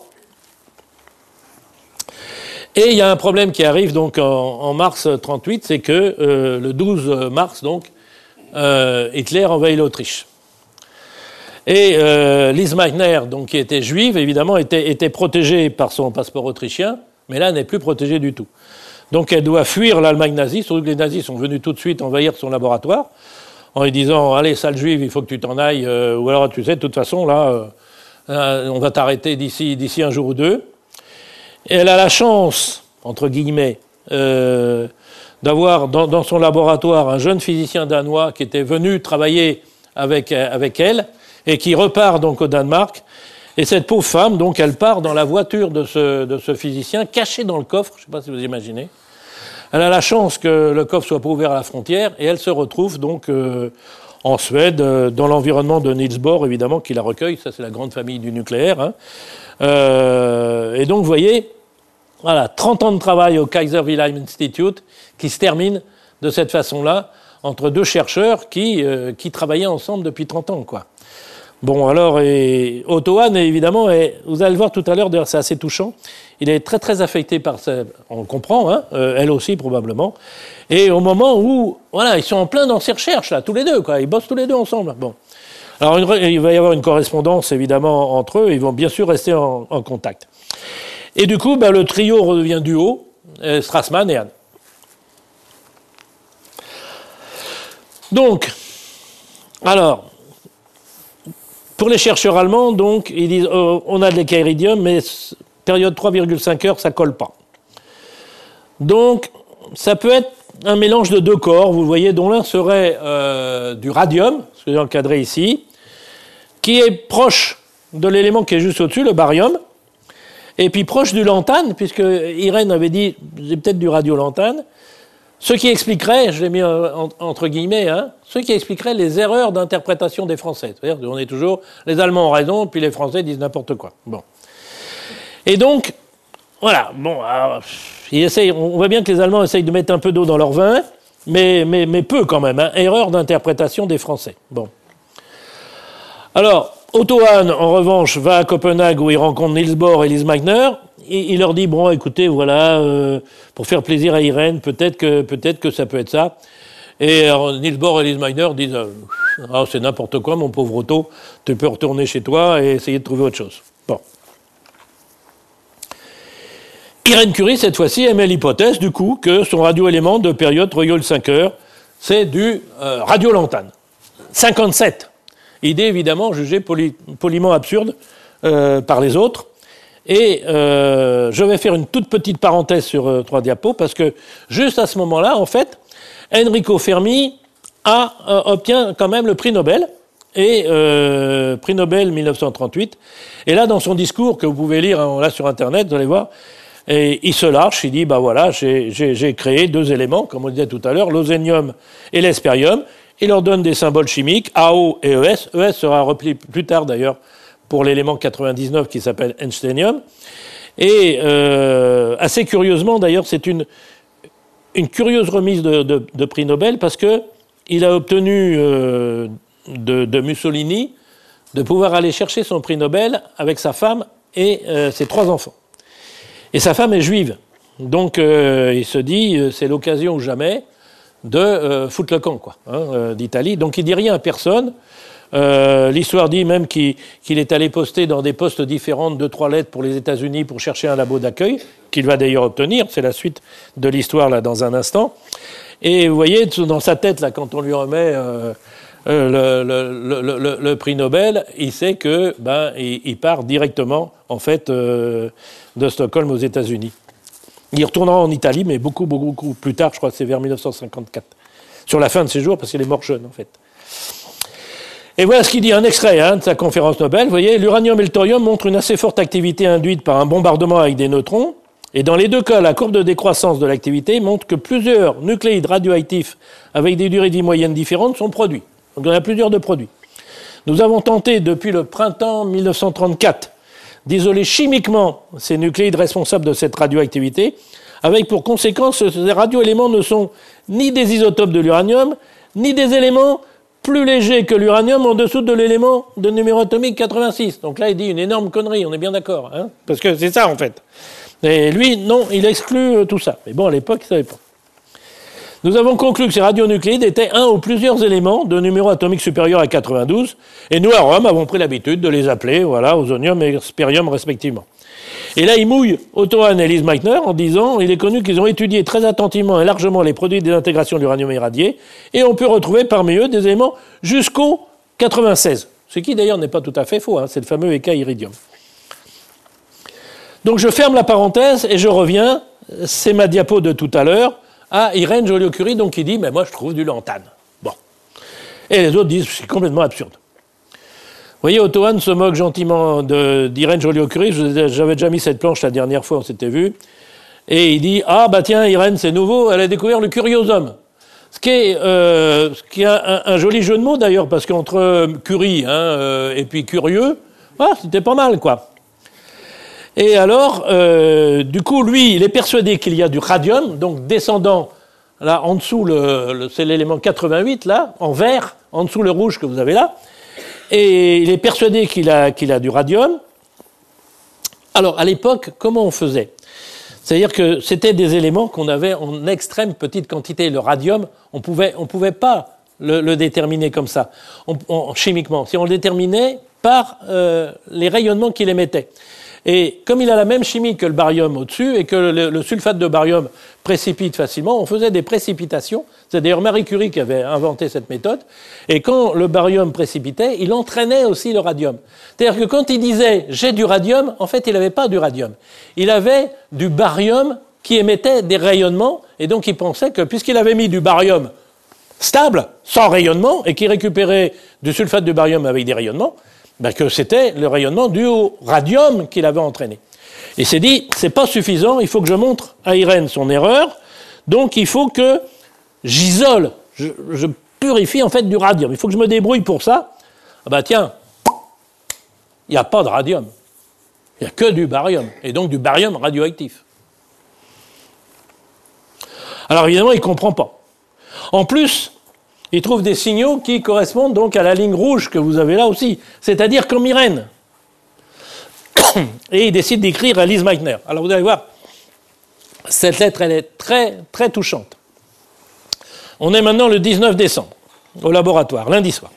Et il y a un problème qui arrive donc en, en mars trente-huit, c'est que euh, le douze mars, donc, euh, Hitler envahit l'Autriche. Et euh, Lise Meitner, donc, qui était juive, évidemment, était, était protégée par son passeport autrichien, mais là, elle n'est plus protégée du tout. Donc, elle doit fuir l'Allemagne nazie, surtout que les nazis sont venus tout de suite envahir son laboratoire, en lui disant « Allez, sale juive, il faut que tu t'en ailles, euh, ou alors, tu sais, de toute façon, là, euh, on va t'arrêter d'ici, d'ici un jour ou deux. » Et elle a la chance, entre guillemets, euh, d'avoir dans, dans son laboratoire un jeune physicien danois qui était venu travailler avec, avec elle et qui repart donc au Danemark. Et cette pauvre femme, donc, elle part dans la voiture de ce, de ce physicien, cachée dans le coffre, je ne sais pas si vous imaginez. Elle a la chance que le coffre soit pas ouvert à la frontière et elle se retrouve donc euh, en Suède, euh, dans l'environnement de Niels Bohr, évidemment, qui la recueille. Ça, c'est la grande famille du nucléaire. Hein. Euh, et donc, vous voyez, voilà, trente ans de travail au Kaiser Wilhelm Institute qui se termine de cette façon-là entre deux chercheurs qui, euh, qui travaillaient ensemble depuis trente ans, quoi. Bon, alors, et Otto Hahn, évidemment, et vous allez le voir tout à l'heure, d'ailleurs, c'est assez touchant. Il est très, très affecté par ça. On le comprend, hein, euh, elle aussi, probablement. Et au moment où, voilà, ils sont en plein dans ces recherches, là, tous les deux, quoi. Ils bossent tous les deux ensemble. Bon. Alors, une, il va y avoir une correspondance, évidemment, entre eux. Ils vont bien sûr rester en, en contact. Et du coup, ben, le trio redevient duo, euh, Strassmann et Hahn. Donc, alors, pour les chercheurs allemands, donc, ils disent oh, on a de l'équiridium, mais période trois virgule cinq heures, ça colle pas. Donc, ça peut être un mélange de deux corps, vous voyez, dont l'un serait euh, du radium, ce que j'ai encadré ici, qui est proche de l'élément qui est juste au-dessus, le barium, et puis proche du lantane, puisque Irène avait dit c'est peut-être du radiolantane. ce qui expliquerait, je l'ai mis entre guillemets, hein, ce qui expliquerait les erreurs d'interprétation des Français. C'est-à-dire qu'on est toujours, les Allemands ont raison, puis les Français disent n'importe quoi. Bon. Et donc, voilà, bon, alors, ils essayent, on voit bien que les Allemands essayent de mettre un peu d'eau dans leur vin, mais, mais, mais peu quand même, hein, erreur d'interprétation des Français. Bon. Alors, Otto Hahn, en revanche, va à Copenhague où il rencontre Niels Bohr et Lise Meitner. Et il leur dit, bon, écoutez, voilà, euh, pour faire plaisir à Irène, peut-être que, peut-être que ça peut être ça. Et alors, Niels Bohr et Lise Meitner disent, euh, ah, c'est n'importe quoi, mon pauvre Otto, tu peux retourner chez toi et essayer de trouver autre chose. Bon. Irène Curie, cette fois-ci, émet l'hypothèse, du coup, que son radioélément de période trois virgule cinq heures, c'est du euh, radiolantane. cinquante-sept. Idée, évidemment, jugée poly, poliment absurde euh, par les autres. Et euh, je vais faire une toute petite parenthèse sur euh, trois diapos, parce que juste à ce moment-là, en fait, Enrico Fermi a, euh, obtient quand même le prix Nobel, et euh, prix Nobel mille neuf cent trente-huit. Et là, dans son discours, que vous pouvez lire hein, là sur Internet, vous allez voir, et il se lâche, il dit, bah voilà, j'ai, j'ai, j'ai créé deux éléments, comme on le disait tout à l'heure, l'osénium et l'espérium. Il leur donne des symboles chimiques, A O et E S. E S sera repris plus tard, d'ailleurs, pour l'élément quatre-vingt-dix-neuf qui s'appelle einsteinium. Et euh, assez curieusement, d'ailleurs, c'est une, une curieuse remise de, de, de prix Nobel, parce que il a obtenu euh, de, de Mussolini de pouvoir aller chercher son prix Nobel avec sa femme et euh, ses trois enfants. Et sa femme est juive. Donc, euh, il se dit, c'est l'occasion ou jamais de euh, foutre le camp, quoi, hein, euh, d'Italie. Donc, il dit rien à personne. Euh, l'histoire dit même qu'il, qu'il est allé poster dans des postes différents deux, trois lettres pour les États-Unis pour chercher un labo d'accueil, qu'il va d'ailleurs obtenir. C'est la suite de l'histoire, là, dans un instant. Et vous voyez, dans sa tête, là, quand on lui remet euh, euh, le, le, le, le, le prix Nobel, il sait que, ben, il, il part directement, en fait, euh, de Stockholm aux États-Unis. Il retournera en Italie, mais beaucoup, beaucoup, beaucoup plus tard, je crois que c'est vers mille neuf cent cinquante-quatre. Sur la fin de ses jours, parce qu'il est mort jeune, en fait. Et voilà ce qu'il dit, un extrait hein, de sa conférence Nobel. Vous voyez, l'uranium et le thorium montrent une assez forte activité induite par un bombardement avec des neutrons. Et dans les deux cas, la courbe de décroissance de l'activité montre que plusieurs nucléides radioactifs avec des durées de vie moyennes différentes sont produits. Donc il y en a plusieurs de produits. Nous avons tenté depuis le printemps mille neuf cent trente-quatre d'isoler chimiquement ces nucléides responsables de cette radioactivité, avec pour conséquence que ces radioéléments ne sont ni des isotopes de l'uranium, ni des éléments plus légers que l'uranium en dessous de l'élément de numéro atomique quatre-vingt-six. Donc là, il dit une énorme connerie, on est bien d'accord, hein, parce que c'est ça en fait. Et lui, non, il exclut tout ça. Mais bon, à l'époque, il ne savait pas. Nous avons conclu que ces radionucléides étaient un ou plusieurs éléments de numéro atomique supérieur à quatre-vingt-douze, et nous, à Rome, avons pris l'habitude de les appeler, voilà, osonium et spérium respectivement. Et là, il mouille Otto Hahn et Lise Meitner en disant, il est connu qu'ils ont étudié très attentivement et largement les produits de désintégration de l'uranium irradié, et on peut retrouver parmi eux des éléments jusqu'au quatre-vingt-seize. Ce qui d'ailleurs n'est pas tout à fait faux, hein, c'est le fameux E K iridium. Donc je ferme la parenthèse et je reviens, c'est ma diapo de tout à l'heure, à Irène Joliot-Curie, donc qui dit, mais moi je trouve du lantane. Bon. Et les autres disent, c'est complètement absurde. Vous voyez, Otto Hahn se moque gentiment de, d'Irène Joliot-Curie. J'avais déjà mis cette planche la dernière fois, on s'était vu. Et il dit, ah bah tiens, Irène, c'est nouveau, elle a découvert le curiosum. Ce qui est, euh, ce qui est un, un joli jeu de mots d'ailleurs, parce qu'entre Curie hein, euh, et puis curieux, ah, c'était pas mal, quoi. Et alors, euh, du coup, lui, il est persuadé qu'il y a du radium, donc descendant, là, en dessous, le, le, c'est l'élément quatre-vingt-huit, là, en vert, en dessous le rouge que vous avez là. Et il est persuadé qu'il a, qu'il a du radium. Alors, à l'époque, comment on faisait ? C'est-à-dire que c'était des éléments qu'on avait en extrême petite quantité. Le radium, on pouvait, on pouvait pas le, le déterminer comme ça, on, on, chimiquement. Si on le déterminait par euh, les rayonnements qu'il émettait. Et comme il a la même chimie que le barium au-dessus et que le, le sulfate de barium précipite facilement, on faisait des précipitations. C'est d'ailleurs Marie Curie qui avait inventé cette méthode. Et quand le barium précipitait, il entraînait aussi le radium. C'est-à-dire que quand il disait « j'ai du radium », en fait, il n'avait pas du radium. Il avait du barium qui émettait des rayonnements. Et donc, il pensait que puisqu'il avait mis du barium stable, sans rayonnement, et qu'il récupérait du sulfate de barium avec des rayonnements, ben que c'était le rayonnement dû au radium qu'il avait entraîné. Il s'est dit, c'est pas suffisant, il faut que je montre à Irène son erreur. Donc il faut que j'isole, je, je purifie en fait du radium. Il faut que je me débrouille pour ça. Ah bah tiens, il n'y a pas de radium. Il n'y a que du barium, et donc du barium radioactif. Alors évidemment, il ne comprend pas. En plus, il trouve des signaux qui correspondent donc à la ligne rouge que vous avez là aussi, c'est-à-dire comme Irène. Et il décide d'écrire à Lise Meitner. Alors vous allez voir, cette lettre, elle est très, très touchante. On est maintenant le dix-neuf décembre, au laboratoire, lundi soir.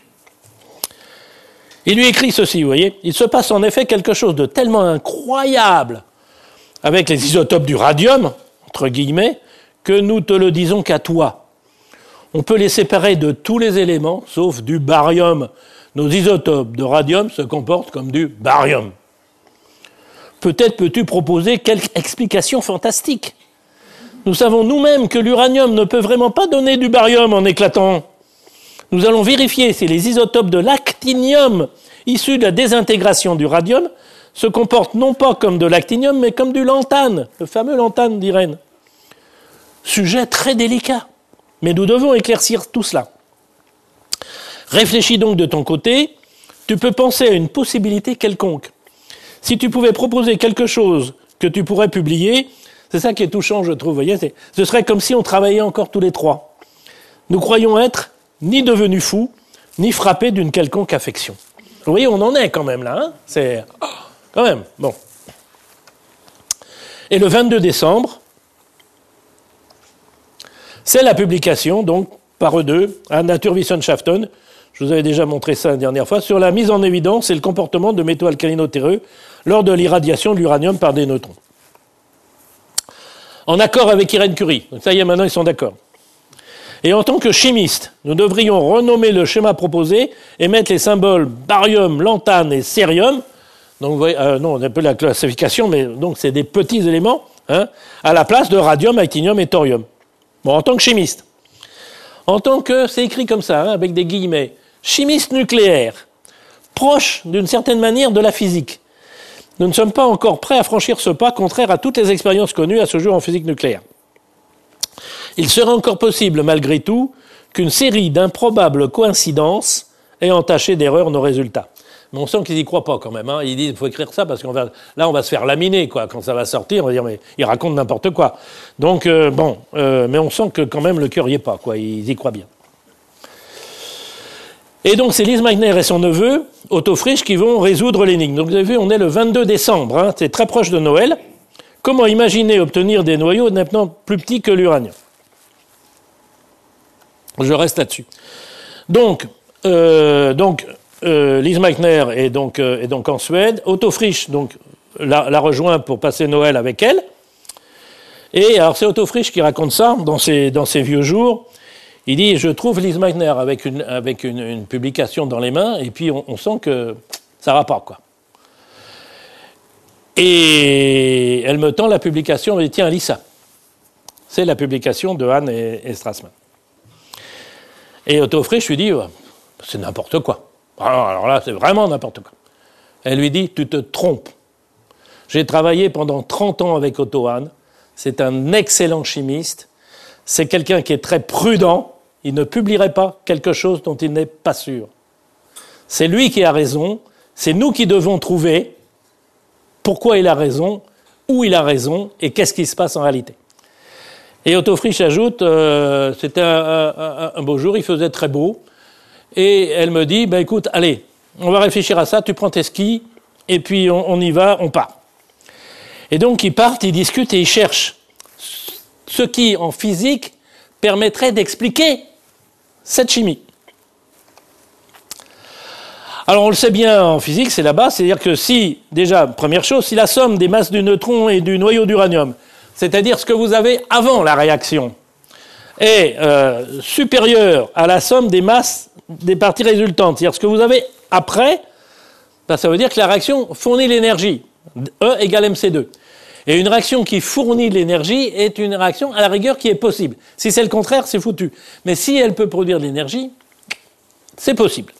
Il lui écrit ceci, vous voyez. Il se passe en effet quelque chose de tellement incroyable avec les isotopes du radium, entre guillemets, que nous te le disons qu'à toi. On peut les séparer de tous les éléments, sauf du barium. Nos isotopes de radium se comportent comme du barium. Peut-être peux-tu proposer quelque explication fantastique. Nous savons nous-mêmes que l'uranium ne peut vraiment pas donner du barium en éclatant. Nous allons vérifier si les isotopes de l'actinium issus de la désintégration du radium se comportent non pas comme de l'actinium, mais comme du lantane, le fameux lantane d'Irène. Sujet très délicat, mais nous devons éclaircir tout cela. Réfléchis donc de ton côté, tu peux penser à une possibilité quelconque. Si tu pouvais proposer quelque chose que tu pourrais publier, c'est ça qui est touchant, je trouve, vous voyez, c'est, ce serait comme si on travaillait encore tous les trois. Nous croyons être ni devenus fous, ni frappés d'une quelconque affection. Vous voyez, on en est quand même là, hein, c'est... Oh, quand même, bon. Et le vingt-deux décembre, c'est la publication, donc, par eux deux, à Naturwissenschaften, je vous avais déjà montré ça la dernière fois, sur la mise en évidence et le comportement de métaux alcalino-terreux lors de l'irradiation de l'uranium par des neutrons. En accord avec Irène Curie. Donc ça y est, maintenant ils sont d'accord. Et en tant que chimistes, nous devrions renommer le schéma proposé et mettre les symboles barium, lantane et cérium. Donc, vous voyez, euh, non, on appelle la classification, mais donc c'est des petits éléments, hein, à la place de radium, actinium et thorium. Bon, en tant que chimiste. En tant que, c'est écrit comme ça, hein, avec des guillemets, chimiste nucléaire, proche d'une certaine manière de la physique. Nous ne sommes pas encore prêts à franchir ce pas, contraire à toutes les expériences connues à ce jour en physique nucléaire. Il serait encore possible, malgré tout, qu'une série d'improbables coïncidences ait entaché d'erreurs nos résultats. Mais on sent qu'ils n'y croient pas quand même. Hein. Ils disent qu'il faut écrire ça parce qu'on va, là, on va se faire laminer, quoi. Quand ça va sortir, on va dire, mais ils racontent n'importe quoi. Donc, euh, bon, euh, mais on sent que quand même le cœur n'y est pas, quoi. Ils y croient bien. Et donc, c'est Lise Meitner et son neveu, Otto Frisch, qui vont résoudre l'énigme. Donc, vous avez vu, on est le vingt-deux décembre, hein, c'est très proche de Noël. Comment imaginer obtenir des noyaux nettement plus petits que l'uranium ? Je reste là-dessus. Donc, euh, donc euh, Lise Meitner est donc, euh, est donc en Suède. Otto Frisch donc, la, la rejoint pour passer Noël avec elle. Et alors, c'est Otto Frisch qui raconte ça dans ses, dans ses vieux jours. Il dit, je trouve Lise Meitner avec une, avec une, une publication dans les mains, et puis on, on sent que ça ne va pas, quoi. Et elle me tend la publication, elle dit, tiens, lis ça. C'est la publication de Hahn et, et Strassmann. Et Otto Frisch lui dit, c'est n'importe quoi. Alors, alors là, c'est vraiment n'importe quoi. Elle lui dit, tu te trompes. J'ai travaillé pendant trente ans avec Otto Hahn. C'est un excellent chimiste. C'est quelqu'un qui est très prudent. Il ne publierait pas quelque chose dont il n'est pas sûr. C'est lui qui a raison. C'est nous qui devons trouver pourquoi il a raison, où il a raison et qu'est-ce qui se passe en réalité. Et Otto Frisch ajoute, euh, c'était un, un, un beau jour, il faisait très beau, et elle me dit, bah, écoute, allez, on va réfléchir à ça, tu prends tes skis, et puis on, on y va, on part. Et donc ils partent, ils discutent et ils cherchent ce qui, en physique, permettrait d'expliquer cette chimie. Alors on le sait bien en physique, c'est la base, c'est-à-dire que si, déjà, première chose, si la somme des masses du neutron et du noyau d'uranium, c'est-à-dire ce que vous avez avant la réaction, est euh, supérieure à la somme des masses des parties résultantes, c'est-à-dire ce que vous avez après, ben ça veut dire que la réaction fournit l'énergie, E égale M C deux. Et une réaction qui fournit de l'énergie est une réaction à la rigueur qui est possible. Si c'est le contraire, c'est foutu. Mais si elle peut produire de l'énergie, c'est possible.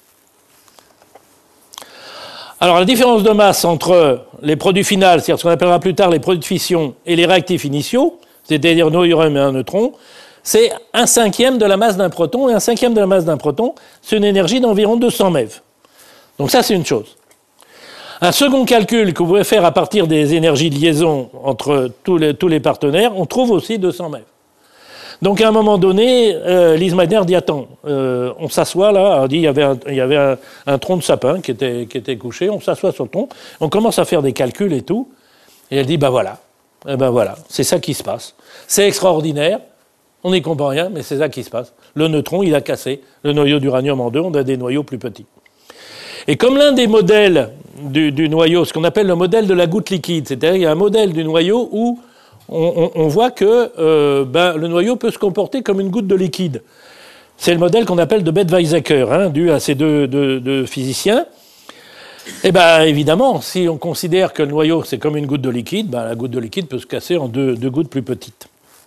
Alors la différence de masse entre les produits finaux, c'est-à-dire ce qu'on appellera plus tard les produits de fission, et les réactifs initiaux, c'est-à-dire noyau et un neutron, c'est un cinquième de la masse d'un proton, et un cinquième de la masse d'un proton, c'est une énergie d'environ deux cents MeV. Donc ça, c'est une chose. Un second calcul que vous pouvez faire à partir des énergies de liaison entre tous les, tous les partenaires, on trouve aussi deux cents MeV. Donc à un moment donné, euh, Lise Meitner dit, attends, euh, on s'assoit là, on dit, il y avait un, il y avait un, un tronc de sapin qui était, qui était couché, on s'assoit sur le tronc, on commence à faire des calculs et tout, et elle dit, ben voilà, eh ben voilà, c'est ça qui se passe. C'est extraordinaire, on n'y comprend rien, mais c'est ça qui se passe. Le neutron, il a cassé le noyau d'uranium en deux, on a des noyaux plus petits. Et comme l'un des modèles du, du noyau, ce qu'on appelle le modèle de la goutte liquide, c'est-à-dire il y a un modèle du noyau où on, on, on voit que euh, ben, le noyau peut se comporter comme une goutte de liquide. C'est le modèle qu'on appelle de Betz-Weizsäcker, hein, dû à ces deux, deux, deux physiciens. Et bien évidemment, si on considère que le noyau c'est comme une goutte de liquide, ben, la goutte de liquide peut se casser en deux, deux gouttes plus petites.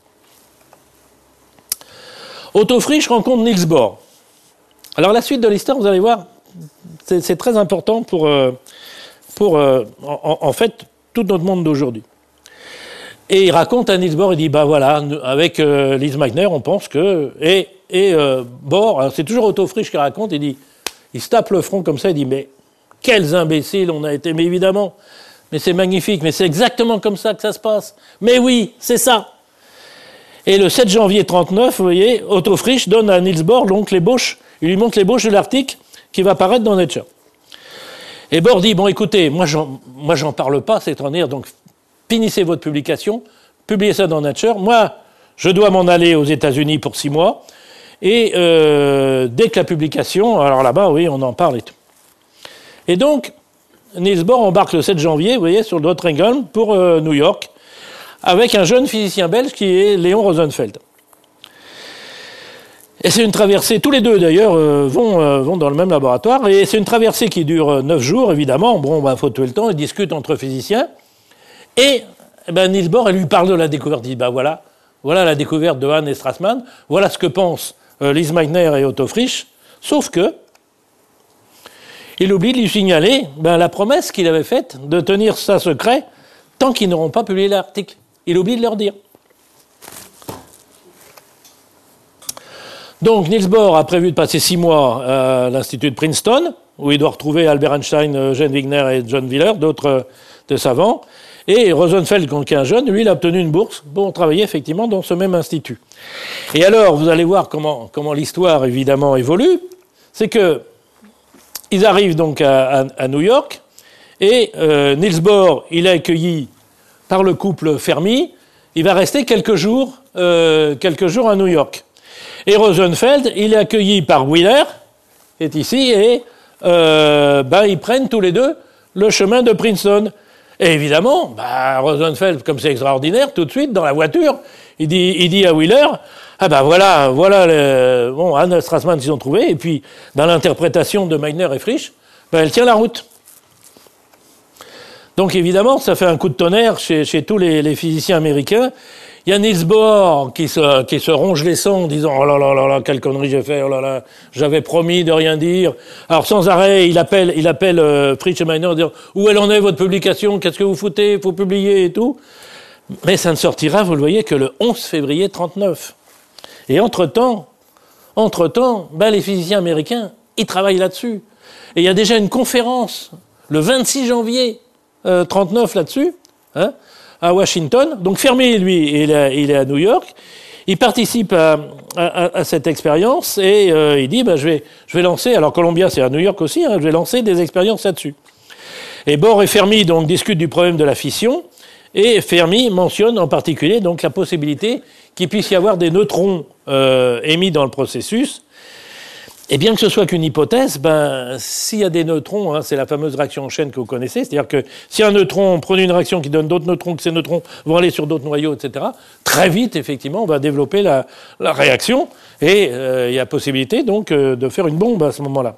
Otto Frisch rencontre Niels Bohr. Alors la suite de l'histoire, vous allez voir, c'est, c'est très important pour, euh, pour euh, en, en fait, tout notre monde d'aujourd'hui. Et il raconte à Niels Bohr, il dit, bah voilà, avec euh, Lise Meitner, on pense que... Et, et euh, Bohr, alors c'est toujours Otto Frisch qui raconte, il dit, il se tape le front comme ça, il dit, mais quels imbéciles on a été, mais évidemment, mais c'est magnifique, mais c'est exactement comme ça que ça se passe. Mais oui, c'est ça. Et le sept janvier trente-neuf, vous voyez, Otto Frisch donne à Niels Bohr donc l'ébauche, il lui montre l'ébauche de l'article qui va apparaître dans Nature. Et Bohr dit, bon écoutez, moi j'en, moi j'en parle pas, c'est extraordinaire, donc finissez votre publication, publiez ça dans Nature. Moi, je dois m'en aller aux États-Unis pour six mois, et euh, dès que la publication, alors là-bas, oui, on en parle et tout. Et donc, Niels Bohr embarque le sept janvier, vous voyez, sur le Drotengholm pour euh, New York, avec un jeune physicien belge qui est Léon Rosenfeld. Et c'est une traversée, tous les deux d'ailleurs euh, vont, euh, vont dans le même laboratoire, et c'est une traversée qui dure euh, neuf jours, évidemment. Bon, il bah, faut tuer le temps, ils discutent entre physiciens. Et eh ben, Niels Bohr, elle lui parle de la découverte. Il dit, bah voilà, voilà la découverte de Hahn et Strassmann, voilà ce que pensent euh, Lise Meitner et Otto Frisch, sauf que il oublie de lui signaler ben, la promesse qu'il avait faite de tenir ça secret tant qu'ils n'auront pas publié l'article. Il oublie de leur dire. Donc Niels Bohr a prévu de passer six mois à l'Institut de Princeton, où il doit retrouver Albert Einstein, Eugène Wigner et John Wheeler, d'autres de savants. Et Rosenfeld, qui est un jeune, lui, il a obtenu une bourse pour travailler effectivement dans ce même institut. Et alors, vous allez voir comment, comment l'histoire, évidemment, évolue. C'est que ils arrivent donc à, à, à New York, et euh, Niels Bohr, il est accueilli par le couple Fermi. Il va rester quelques jours, euh, quelques jours à New York. Et Rosenfeld, il est accueilli par Wheeler, qui est ici, et euh, ben, ils prennent tous les deux le chemin de Princeton. Et évidemment, ben, Rosenfeld, comme c'est extraordinaire, tout de suite, dans la voiture, il dit, il dit à Wheeler, ah ben voilà, voilà, le, bon, Hahn et Strassmann s'y ont trouvés, et puis, dans l'interprétation de Meitner et Frisch, ben, elle tient la route. Donc évidemment, ça fait un coup de tonnerre chez, chez tous les, les physiciens américains. Il y a Niels Bohr qui se, qui se ronge les sangs en disant « Oh là là là là, quelle connerie j'ai fait, oh là là, j'avais promis de rien dire. » Alors sans arrêt, il appelle, il appelle euh, Frisch et Meitner en disant « Où elle en est votre publication? Qu'est-ce que vous foutez? Il faut publier et tout. » Mais ça ne sortira, vous le voyez, que le onze février trente-neuf. Et entre-temps, entre-temps, ben, les physiciens américains, ils travaillent là-dessus. Et il y a déjà une conférence le vingt-six janvier euh, trente-neuf là-dessus, hein, à Washington. Donc Fermi, lui, il est, il est à New York. Il participe à, à, à cette expérience et euh, il dit, bah, je vais, je vais lancer, alors Columbia c'est à New York aussi, hein, je vais lancer des expériences là-dessus. Et Bohr et Fermi donc discutent du problème de la fission, et Fermi mentionne en particulier donc la possibilité qu'il puisse y avoir des neutrons euh, émis dans le processus. Et bien que ce soit qu'une hypothèse, ben, s'il y a des neutrons, hein, c'est la fameuse réaction en chaîne que vous connaissez, c'est-à-dire que si un neutron produit une réaction qui donne d'autres neutrons, que ces neutrons vont aller sur d'autres noyaux, et cetera, très vite, effectivement, on va développer la, la réaction, et euh, il y a possibilité, donc, euh, de faire une bombe à ce moment-là.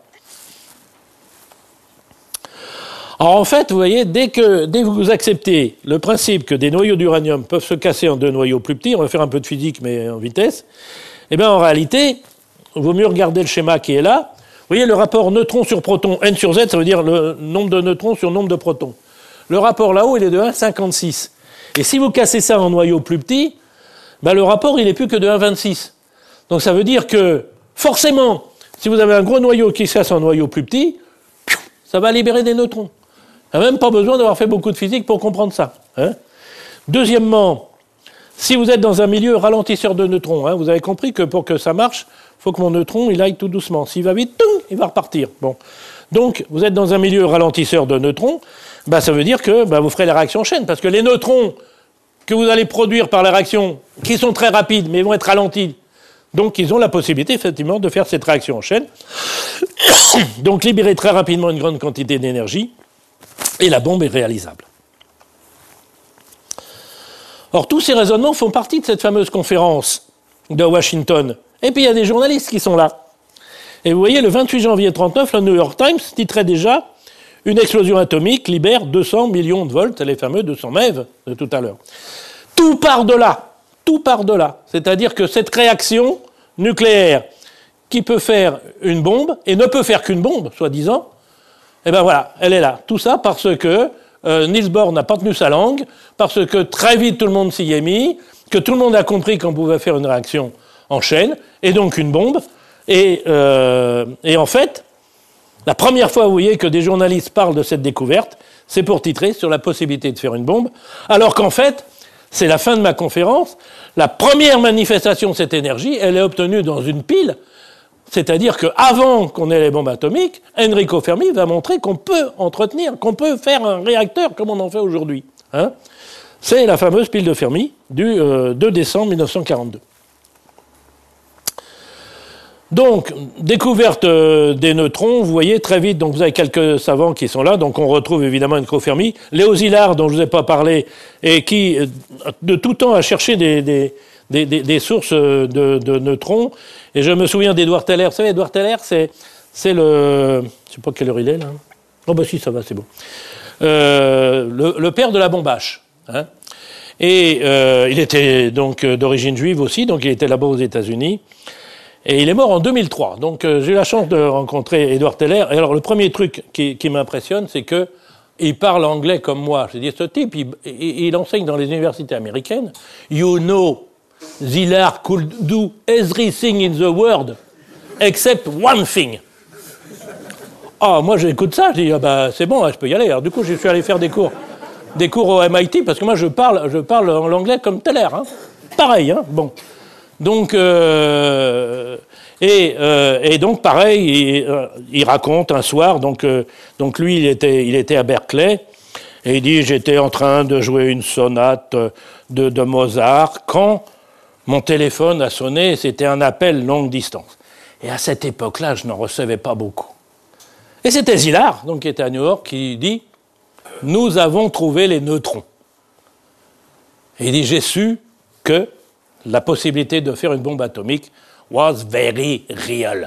Alors, en fait, vous voyez, dès que, dès que vous acceptez le principe que des noyaux d'uranium peuvent se casser en deux noyaux plus petits, on va faire un peu de physique, mais en vitesse, eh bien, en réalité, il vaut mieux regarder le schéma qui est là. Vous voyez, le rapport neutron sur proton, n sur z, ça veut dire le nombre de neutrons sur nombre de protons. Le rapport là-haut, il est de un virgule cinquante-six. Et si vous cassez ça en noyaux plus petits, ben, le rapport, il n'est plus que de un virgule vingt-six. Donc ça veut dire que, forcément, si vous avez un gros noyau qui se casse en noyau plus petit, ça va libérer des neutrons. Il n'y a même pas besoin d'avoir fait beaucoup de physique pour comprendre ça. Hein. Deuxièmement, si vous êtes dans un milieu ralentisseur de neutrons, hein, vous avez compris que pour que ça marche, il faut que mon neutron il aille tout doucement. S'il va vite, toum, il va repartir. Bon. Donc, vous êtes dans un milieu ralentisseur de neutrons, bah, ça veut dire que bah, vous ferez la réaction en chaîne, parce que les neutrons que vous allez produire par la réaction, qui sont très rapides, mais vont être ralentis, donc ils ont la possibilité, effectivement, de faire cette réaction en chaîne. Donc, libérer très rapidement une grande quantité d'énergie, et la bombe est réalisable. Or, tous ces raisonnements font partie de cette fameuse conférence de Washington. Et puis, il y a des journalistes qui sont là. Et vous voyez, le vingt-huit janvier trente-neuf, le New York Times titrait déjà « Une explosion atomique libère deux cents millions de volts », c'est les fameux deux cents MeV de tout à l'heure. Tout part de là. Tout part de là. C'est-à-dire que cette réaction nucléaire qui peut faire une bombe, et ne peut faire qu'une bombe, soi-disant, eh bien voilà, elle est là. Tout ça parce que euh, Niels Bohr n'a pas tenu sa langue, parce que très vite tout le monde s'y est mis, que tout le monde a compris qu'on pouvait faire une réaction en chaîne, et donc une bombe. Et, euh, et en fait, la première fois, vous voyez, que des journalistes parlent de cette découverte, c'est pour titrer sur la possibilité de faire une bombe, alors qu'en fait, c'est la fin de ma conférence, la première manifestation de cette énergie, elle est obtenue dans une pile, c'est-à-dire qu'avant qu'on ait les bombes atomiques, Enrico Fermi va montrer qu'on peut entretenir, qu'on peut faire un réacteur comme on en fait aujourd'hui. Hein. C'est la fameuse pile de Fermi du euh, deux décembre mille neuf cent quarante-deux. Donc, découverte euh, des neutrons, vous voyez très vite, donc vous avez quelques savants qui sont là, donc on retrouve évidemment Enrico Fermi, Léo Szilard, dont je ne vous ai pas parlé, et qui, euh, de tout temps, a cherché des, des, des, des, des sources de, de neutrons, et je me souviens d'Edouard Teller. Vous savez, Edouard Teller, c'est, c'est le... Je ne sais pas quelle heure il est, là. Oh, bah si, ça va, c'est bon. Euh, le, le père de la bombache. Hein. Et euh, il était donc d'origine juive aussi, donc il était là-bas aux États-Unis. Et il est mort en deux mille trois. Donc euh, j'ai eu la chance de rencontrer Edouard Teller. Et alors le premier truc qui, qui m'impressionne, c'est que il parle anglais comme moi. Je dis, ce type, il, il, il enseigne dans les universités américaines. You know, Szilard could do everything in the world except one thing. Ah, moi j'écoute ça, je dis, ah bah c'est bon, je peux y aller. Alors du coup, je suis allé faire des cours, des cours au M I T, parce que moi je parle, je parle en anglais comme Teller. Hein. Pareil, hein, bon. Donc, euh, et, euh, et donc pareil, il, euh, il raconte un soir, donc, euh, donc lui il était, il était à Berkeley, et il dit, j'étais en train de jouer une sonate de, de Mozart, quand mon téléphone a sonné, c'était un appel longue distance. Et à cette époque-là, je n'en recevais pas beaucoup. Et c'était Szilard, donc qui était à New York, qui dit, nous avons trouvé les neutrons. Et il dit, j'ai su que la possibilité de faire une bombe atomique was very real.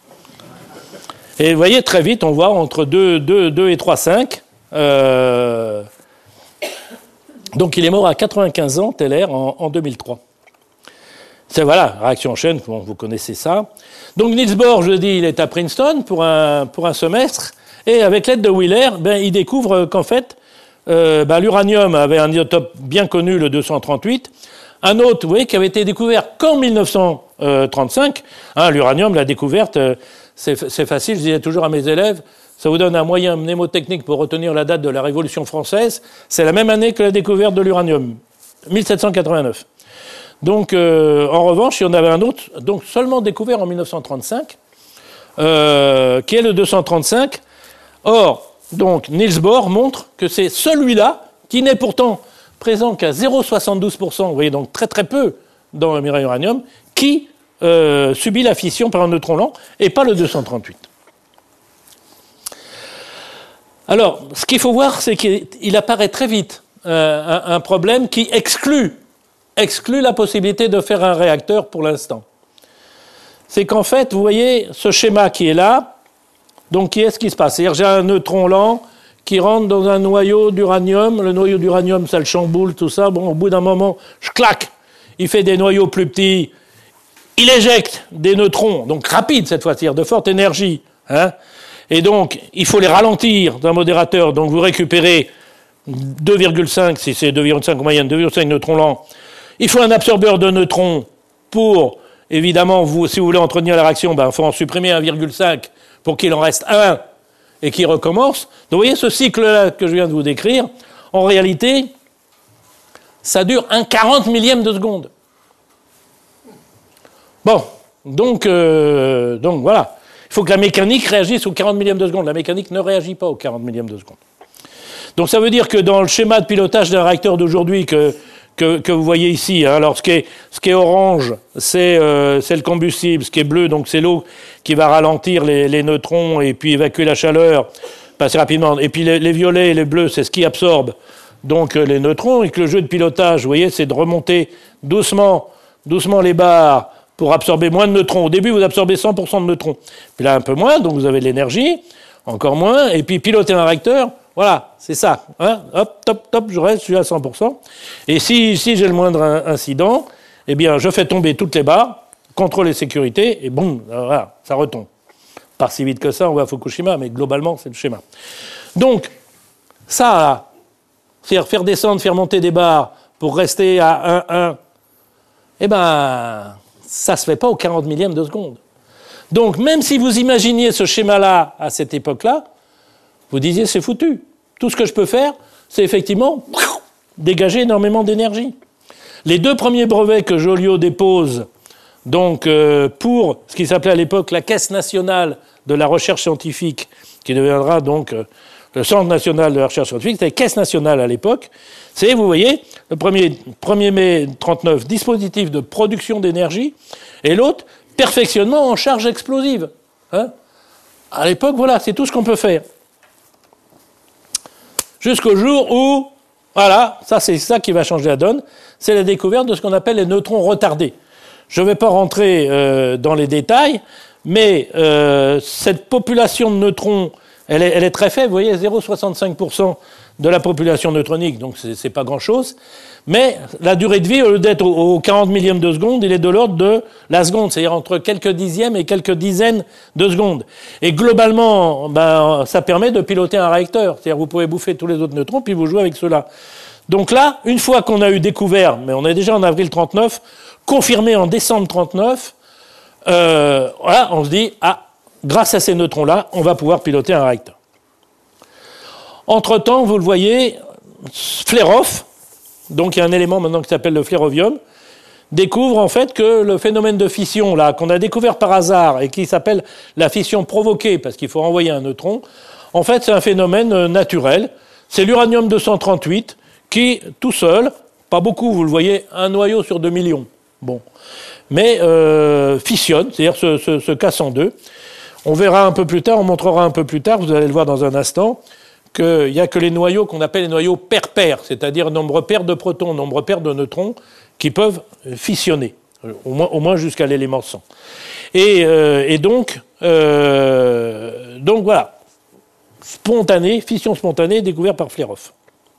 Et vous voyez, très vite, on voit entre deux, deux, deux et trois virgule cinq. Euh... Donc il est mort à quatre-vingt-quinze ans, Teller, en, en deux mille trois. C'est voilà, réaction en chaîne, bon, vous connaissez ça. Donc Niels Bohr, je le dis, il est à Princeton pour un, pour un semestre, et avec l'aide de Wheeler, ben, il découvre qu'en fait, euh, ben, l'uranium avait un isotope bien connu, le deux cent trente-huit. Un autre, vous voyez, qui avait été découvert qu'en mille neuf cent trente-cinq. Hein, l'uranium, la découverte, euh, c'est, c'est facile. Je disais toujours à mes élèves, ça vous donne un moyen mnémotechnique pour retenir la date de la Révolution française. C'est la même année que la découverte de l'uranium, mille sept cent quatre-vingt-neuf. Donc, euh, en revanche, il y en avait un autre, donc seulement découvert en mille neuf cent trente-cinq, euh, qui est le deux cent trente-cinq. Or, donc, Niels Bohr montre que c'est celui-là qui n'est pourtant présent qu'à zéro virgule soixante-douze pour cent, vous voyez, donc très très peu dans le minerai uranium, qui euh, subit la fission par un neutron lent, et pas le deux cent trente-huit. Alors, ce qu'il faut voir, c'est qu'il apparaît très vite euh, un, un problème qui exclut, exclut la possibilité de faire un réacteur pour l'instant. C'est qu'en fait, vous voyez, ce schéma qui est là, donc qui est ce qui se passe. C'est-à-dire, j'ai un neutron lent qui rentre dans un noyau d'uranium. Le noyau d'uranium, ça le chamboule, tout ça. Bon, au bout d'un moment, je claque. Il fait des noyaux plus petits. Il éjecte des neutrons, donc rapides cette fois-ci, de forte énergie. Hein. Et donc, il faut les ralentir d'un modérateur. Donc, vous récupérez deux virgule cinq, si c'est deux virgule cinq en moyenne, deux virgule cinq neutrons lents. Il faut un absorbeur de neutrons pour, évidemment, vous, si vous voulez entretenir la réaction, ben, il faut en supprimer un virgule cinq pour qu'il en reste un et qu'il recommence. Donc vous voyez ce cycle-là que je viens de vous décrire, en réalité, ça dure un quarante millième de seconde. Bon, donc, euh, donc voilà. Il faut que la mécanique réagisse au quarante millième de seconde. La mécanique ne réagit pas au quarante millième de seconde. Donc ça veut dire que dans le schéma de pilotage d'un réacteur d'aujourd'hui que, que, que vous voyez ici, hein, alors ce qui est, ce qui est orange, c'est, euh, c'est le combustible, ce qui est bleu, donc c'est l'eau qui va ralentir les, les neutrons et puis évacuer la chaleur, passer rapidement. Et puis les, les violets et les bleus, c'est ce qui absorbe donc euh, les neutrons. Et que le jeu de pilotage, vous voyez, c'est de remonter doucement, doucement les barres pour absorber moins de neutrons. Au début, vous absorbez cent pour cent de neutrons. Puis là, un peu moins, donc vous avez de l'énergie, encore moins. Et puis, piloter un réacteur, voilà, c'est ça. Hein, hop, top, top, je reste, je suis à cent pour cent. Et si, si j'ai le moindre incident, eh bien, je fais tomber toutes les barres, contrôle et sécurité, et boum, voilà, ça retombe. Pas si vite que ça, on va à Fukushima, mais globalement, c'est le schéma. Donc, ça, c'est-à-dire faire descendre, faire monter des barres pour rester à un, un, eh ben... ça ne se fait pas au quarante millième de seconde. Donc, même si vous imaginiez ce schéma-là à cette époque-là, vous disiez c'est foutu. Tout ce que je peux faire, c'est effectivement dégager énormément d'énergie. Les deux premiers brevets que Joliot dépose donc, euh, pour ce qui s'appelait à l'époque la Caisse nationale de la recherche scientifique, qui deviendra donc euh, le Centre national de la recherche scientifique, c'était Caisse nationale à l'époque. C'est, vous voyez, le premier, premier mai trente-neuf, dispositif de production d'énergie, et l'autre, perfectionnement en charge explosive. Hein, à l'époque, voilà, c'est tout ce qu'on peut faire. Jusqu'au jour où, voilà, ça c'est ça qui va changer la donne, c'est la découverte de ce qu'on appelle les neutrons retardés. Je ne vais pas rentrer euh, dans les détails, mais euh, cette population de neutrons, elle est, elle est très faible, vous voyez, zéro virgule soixante-cinq pour cent de la population neutronique, donc c'est, c'est pas grand-chose. Mais la durée de vie, au lieu d'être au, au quarante millième de seconde, il est de l'ordre de la seconde, c'est-à-dire entre quelques dixièmes et quelques dizaines de secondes. Et globalement, ben, ça permet de piloter un réacteur. C'est-à-dire vous pouvez bouffer tous les autres neutrons, puis vous jouez avec ceux-là. Donc là, une fois qu'on a eu découvert, mais on est déjà en avril trente-neuf, confirmé en décembre trente-neuf, euh, voilà, on se dit, ah, grâce à ces neutrons-là, on va pouvoir piloter un réacteur. Entre-temps, vous le voyez, Flerov, donc il y a un élément maintenant qui s'appelle le flérovium, découvre en fait que le phénomène de fission là qu'on a découvert par hasard et qui s'appelle la fission provoquée parce qu'il faut renvoyer un neutron, en fait c'est un phénomène naturel. C'est l'uranium deux cent trente-huit qui, tout seul, pas beaucoup, vous le voyez, un noyau sur deux millions, bon, mais euh, fissionne, c'est-à-dire se, se, se casse en deux. On verra un peu plus tard, on montrera un peu plus tard, vous allez le voir dans un instant, qu'il n'y a que les noyaux qu'on appelle les noyaux pair-pair, c'est-à-dire nombre pair de protons, nombre pair de neutrons, qui peuvent fissionner, au moins, au moins jusqu'à l'élément cent. Et, euh, et donc, euh, donc voilà, spontanée, fission spontanée découverte par Flerov.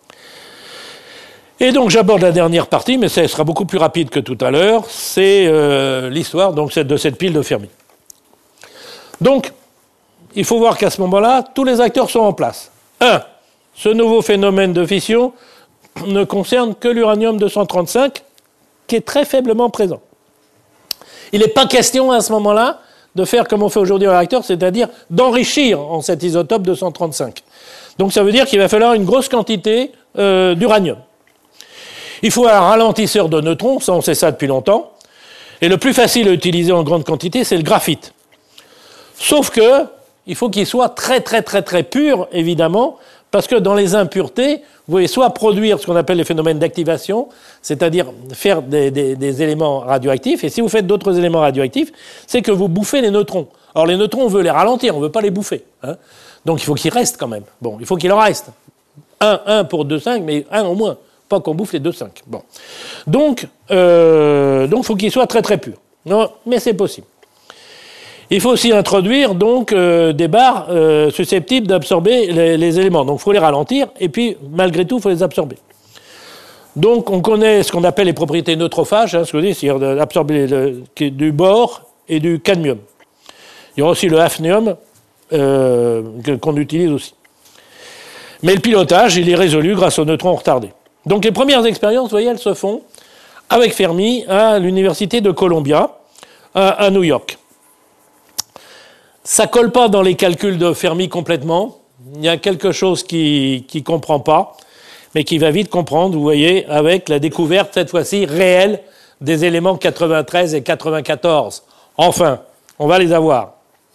Et donc j'aborde la dernière partie, mais ça sera beaucoup plus rapide que tout à l'heure, c'est euh, l'histoire donc, de cette pile de Fermi. Donc, il faut voir qu'à ce moment-là, tous les acteurs sont en place. Un, ce nouveau phénomène de fission ne concerne que l'uranium deux cent trente-cinq, qui est très faiblement présent. Il n'est pas question à ce moment-là de faire comme on fait aujourd'hui en réacteur, c'est-à-dire d'enrichir en cet isotope deux cent trente-cinq. Donc ça veut dire qu'il va falloir une grosse quantité euh, d'uranium. Il faut un ralentisseur de neutrons, ça on sait ça depuis longtemps, et le plus facile à utiliser en grande quantité, c'est le graphite. Sauf que il faut qu'il soit très très très très pur, évidemment, parce que dans les impuretés, vous pouvez soit produire ce qu'on appelle les phénomènes d'activation, c'est-à-dire faire des, des, des éléments radioactifs, et si vous faites d'autres éléments radioactifs, c'est que vous bouffez les neutrons. Alors les neutrons, on veut les ralentir, on ne veut pas les bouffer. Hein. Donc il faut qu'ils restent quand même. Bon, il faut qu'il en reste. Un, un pour deux virgule cinq, mais un au moins. Pas qu'on bouffe les deux virgule cinq. Bon. Donc, euh, donc il faut qu'il soit très très pur. Non, mais c'est possible. Il faut aussi introduire donc euh, des barres euh, susceptibles d'absorber les, les éléments. Donc il faut les ralentir et puis malgré tout il faut les absorber. Donc on connaît ce qu'on appelle les propriétés neutrophages, hein, ce que je dis, c'est-à-dire d'absorber le, du bore et du cadmium. Il y aura aussi le hafnium euh, qu'on utilise aussi. Mais le pilotage il est résolu grâce aux neutrons retardés. Donc les premières expériences, vous voyez, elles se font avec Fermi à l'université de Columbia, à, à New York. Ça ne colle pas dans les calculs de Fermi complètement. Il y a quelque chose qui ne comprend pas, mais qui va vite comprendre, vous voyez, avec la découverte, cette fois-ci, réelle des éléments quatre-vingt-treize et quatre-vingt-quatorze. Enfin, on va les avoir.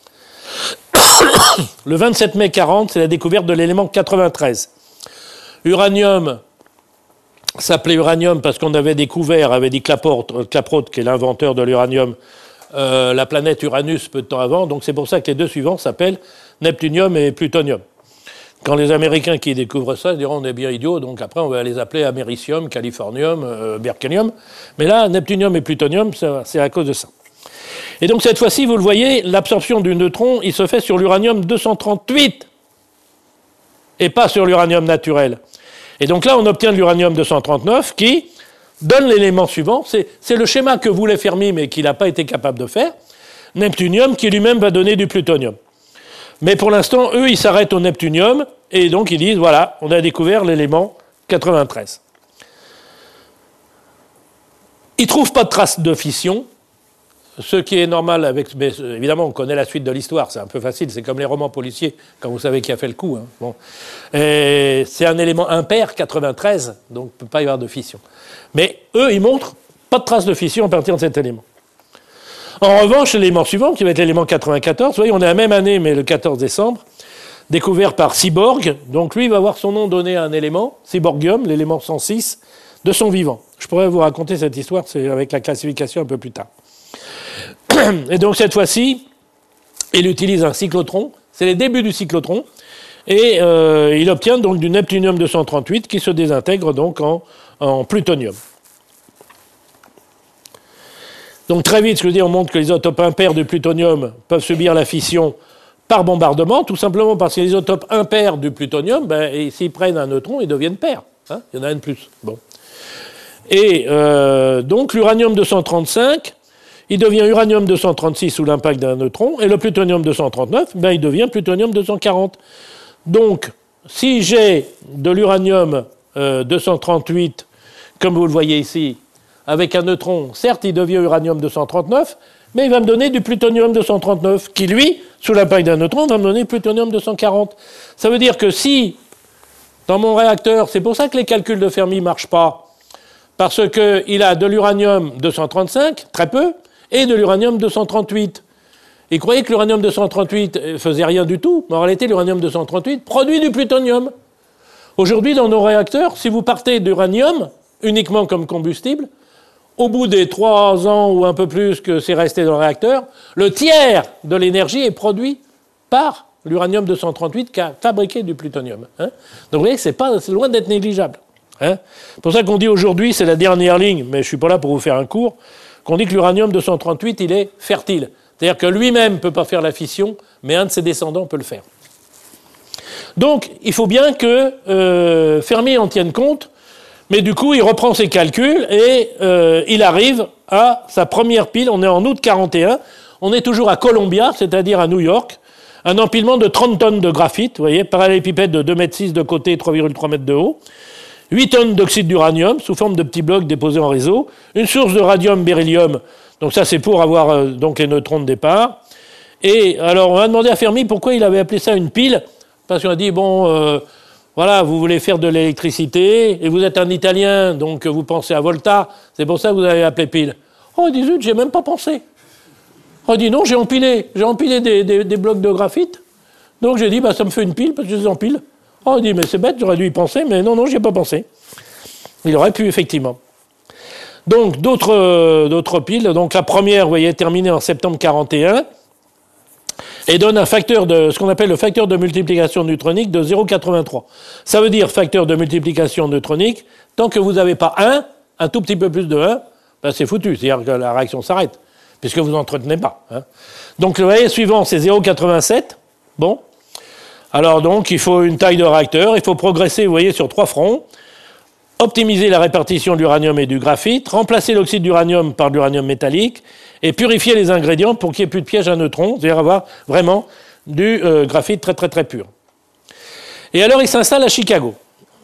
Le vingt-sept mai quarante, c'est la découverte de l'élément quatre-vingt-treize. Uranium s'appelait uranium parce qu'on avait découvert, avait dit Klaproth, Klaproth qui est l'inventeur de l'uranium, euh, la planète Uranus peu de temps avant. Donc c'est pour ça que les deux suivants s'appellent neptunium et plutonium. Quand les Américains qui découvrent ça, ils diront on est bien idiots, donc après on va les appeler américium, californium, euh, berkelium. Mais là, neptunium et plutonium, c'est à cause de ça. Et donc cette fois-ci, vous le voyez, l'absorption du neutron, il se fait sur l'uranium deux cent trente-huit et pas sur l'uranium naturel. Et donc là, on obtient de l'uranium deux cent trente-neuf qui donne l'élément suivant. C'est le schéma que voulait Fermi, mais qu'il n'a pas été capable de faire. Neptunium qui lui-même va donner du plutonium. Mais pour l'instant, eux, ils s'arrêtent au neptunium, et donc ils disent, voilà, on a découvert l'élément quatre-vingt-treize. Ils ne trouvent pas de traces de fission, ce qui est normal avec... Mais évidemment, on connaît la suite de l'histoire, c'est un peu facile, c'est comme les romans policiers, quand vous savez qui a fait le coup. Hein. Bon. C'est un élément impair, quatre-vingt-treize, donc il ne peut pas y avoir de fission. Mais eux, ils montrent pas de traces de fission à partir de cet élément. En revanche, l'élément suivant, qui va être l'élément quatre-vingt-quatorze, vous voyez, on est à la même année, mais le quatorze décembre, découvert par Seaborg. Donc lui, il va avoir son nom donné à un élément, Seaborgium, l'élément cent six, de son vivant. Je pourrais vous raconter cette histoire, c'est avec la classification un peu plus tard. Et donc cette fois-ci, il utilise un cyclotron, c'est les débuts du cyclotron, et euh, il obtient donc du neptunium deux cent trente-huit qui se désintègre donc en, en plutonium. Donc très vite, ce que je veux dire, on montre que les isotopes impairs du plutonium peuvent subir la fission par bombardement, tout simplement parce que les isotopes impairs du plutonium, ben, s'ils prennent un neutron, ils deviennent pairs. Hein, il y en a un de plus. Bon. Et euh, donc l'uranium deux cent trente-cinq, il devient uranium deux cent trente-six sous l'impact d'un neutron, et le plutonium deux cent trente-neuf, ben, il devient plutonium deux cent quarante. Donc, si j'ai de l'uranium euh, deux cent trente-huit, comme vous le voyez ici, avec un neutron, certes, il devient uranium deux cent trente-neuf, mais il va me donner du plutonium deux cent trente-neuf, qui, lui, sous l'impact d'un neutron, va me donner plutonium deux cent quarante. Ça veut dire que si, dans mon réacteur, c'est pour ça que les calculs de Fermi ne marchent pas, parce qu'il a de l'uranium deux cent trente-cinq, très peu, et de l'uranium deux cent trente-huit. Il croyait que l'uranium deux cent trente-huit faisait rien du tout, mais en réalité, l'uranium deux cent trente-huit produit du plutonium. Aujourd'hui, dans nos réacteurs, si vous partez d'uranium uniquement comme combustible, au bout des trois ans ou un peu plus que c'est resté dans le réacteur, le tiers de l'énergie est produit par l'uranium deux cent trente-huit qui a fabriqué du plutonium. Hein. Donc vous voyez que c'est pas, c'est loin d'être négligeable. Hein. C'est pour ça qu'on dit aujourd'hui, c'est la dernière ligne, mais je ne suis pas là pour vous faire un cours, qu'on dit que l'uranium deux cent trente-huit, il est fertile. C'est-à-dire que lui-même ne peut pas faire la fission, mais un de ses descendants peut le faire. Donc, il faut bien que euh, Fermi en tienne compte, mais du coup, il reprend ses calculs et euh, il arrive à sa première pile. On est en août quarante et un. On est toujours à Columbia, c'est-à-dire à New York. Un empilement de trente tonnes de graphite, vous voyez, parallélépipède de deux mètres six de côté et trois virgule trois mètres de haut. huit tonnes d'oxyde d'uranium sous forme de petits blocs déposés en réseau. Une source de radium-beryllium. Donc ça, c'est pour avoir euh, donc les neutrons de départ. Et alors, on a demandé à Fermi pourquoi il avait appelé ça une pile. Parce qu'on a dit, bon... Euh, Voilà, vous voulez faire de l'électricité, et vous êtes un Italien, donc vous pensez à Volta, c'est pour ça que vous avez appelé pile. Oh, il dit, zut, j'ai même pas pensé. Oh, il dit, non, j'ai empilé, j'ai empilé des, des, des blocs de graphite, donc j'ai dit, bah, ça me fait une pile, parce que je les empile. Oh, il dit, mais c'est bête, j'aurais dû y penser, mais non, non, j'y ai pas pensé. Il aurait pu, effectivement. Donc, d'autres, euh, d'autres piles, donc la première, vous voyez, terminée en septembre quarante et un, et donne un facteur de, ce qu'on appelle le facteur de multiplication neutronique de zéro virgule quatre-vingt-trois. Ça veut dire facteur de multiplication neutronique, tant que vous n'avez pas un, un tout petit peu plus de un, ben c'est foutu, c'est-à-dire que la réaction s'arrête, puisque vous n'entretenez pas. Hein. Donc, vous voyez, suivant, c'est zéro virgule quatre-vingt-sept. Bon. Alors, donc, il faut une taille de réacteur, il faut progresser, vous voyez, sur trois fronts, optimiser la répartition de l'uranium et du graphite, remplacer l'oxyde d'uranium par de l'uranium métallique, et purifier les ingrédients pour qu'il n'y ait plus de piège à neutrons, c'est-à-dire avoir vraiment du euh, graphite très très très pur. Et alors il s'installe à Chicago.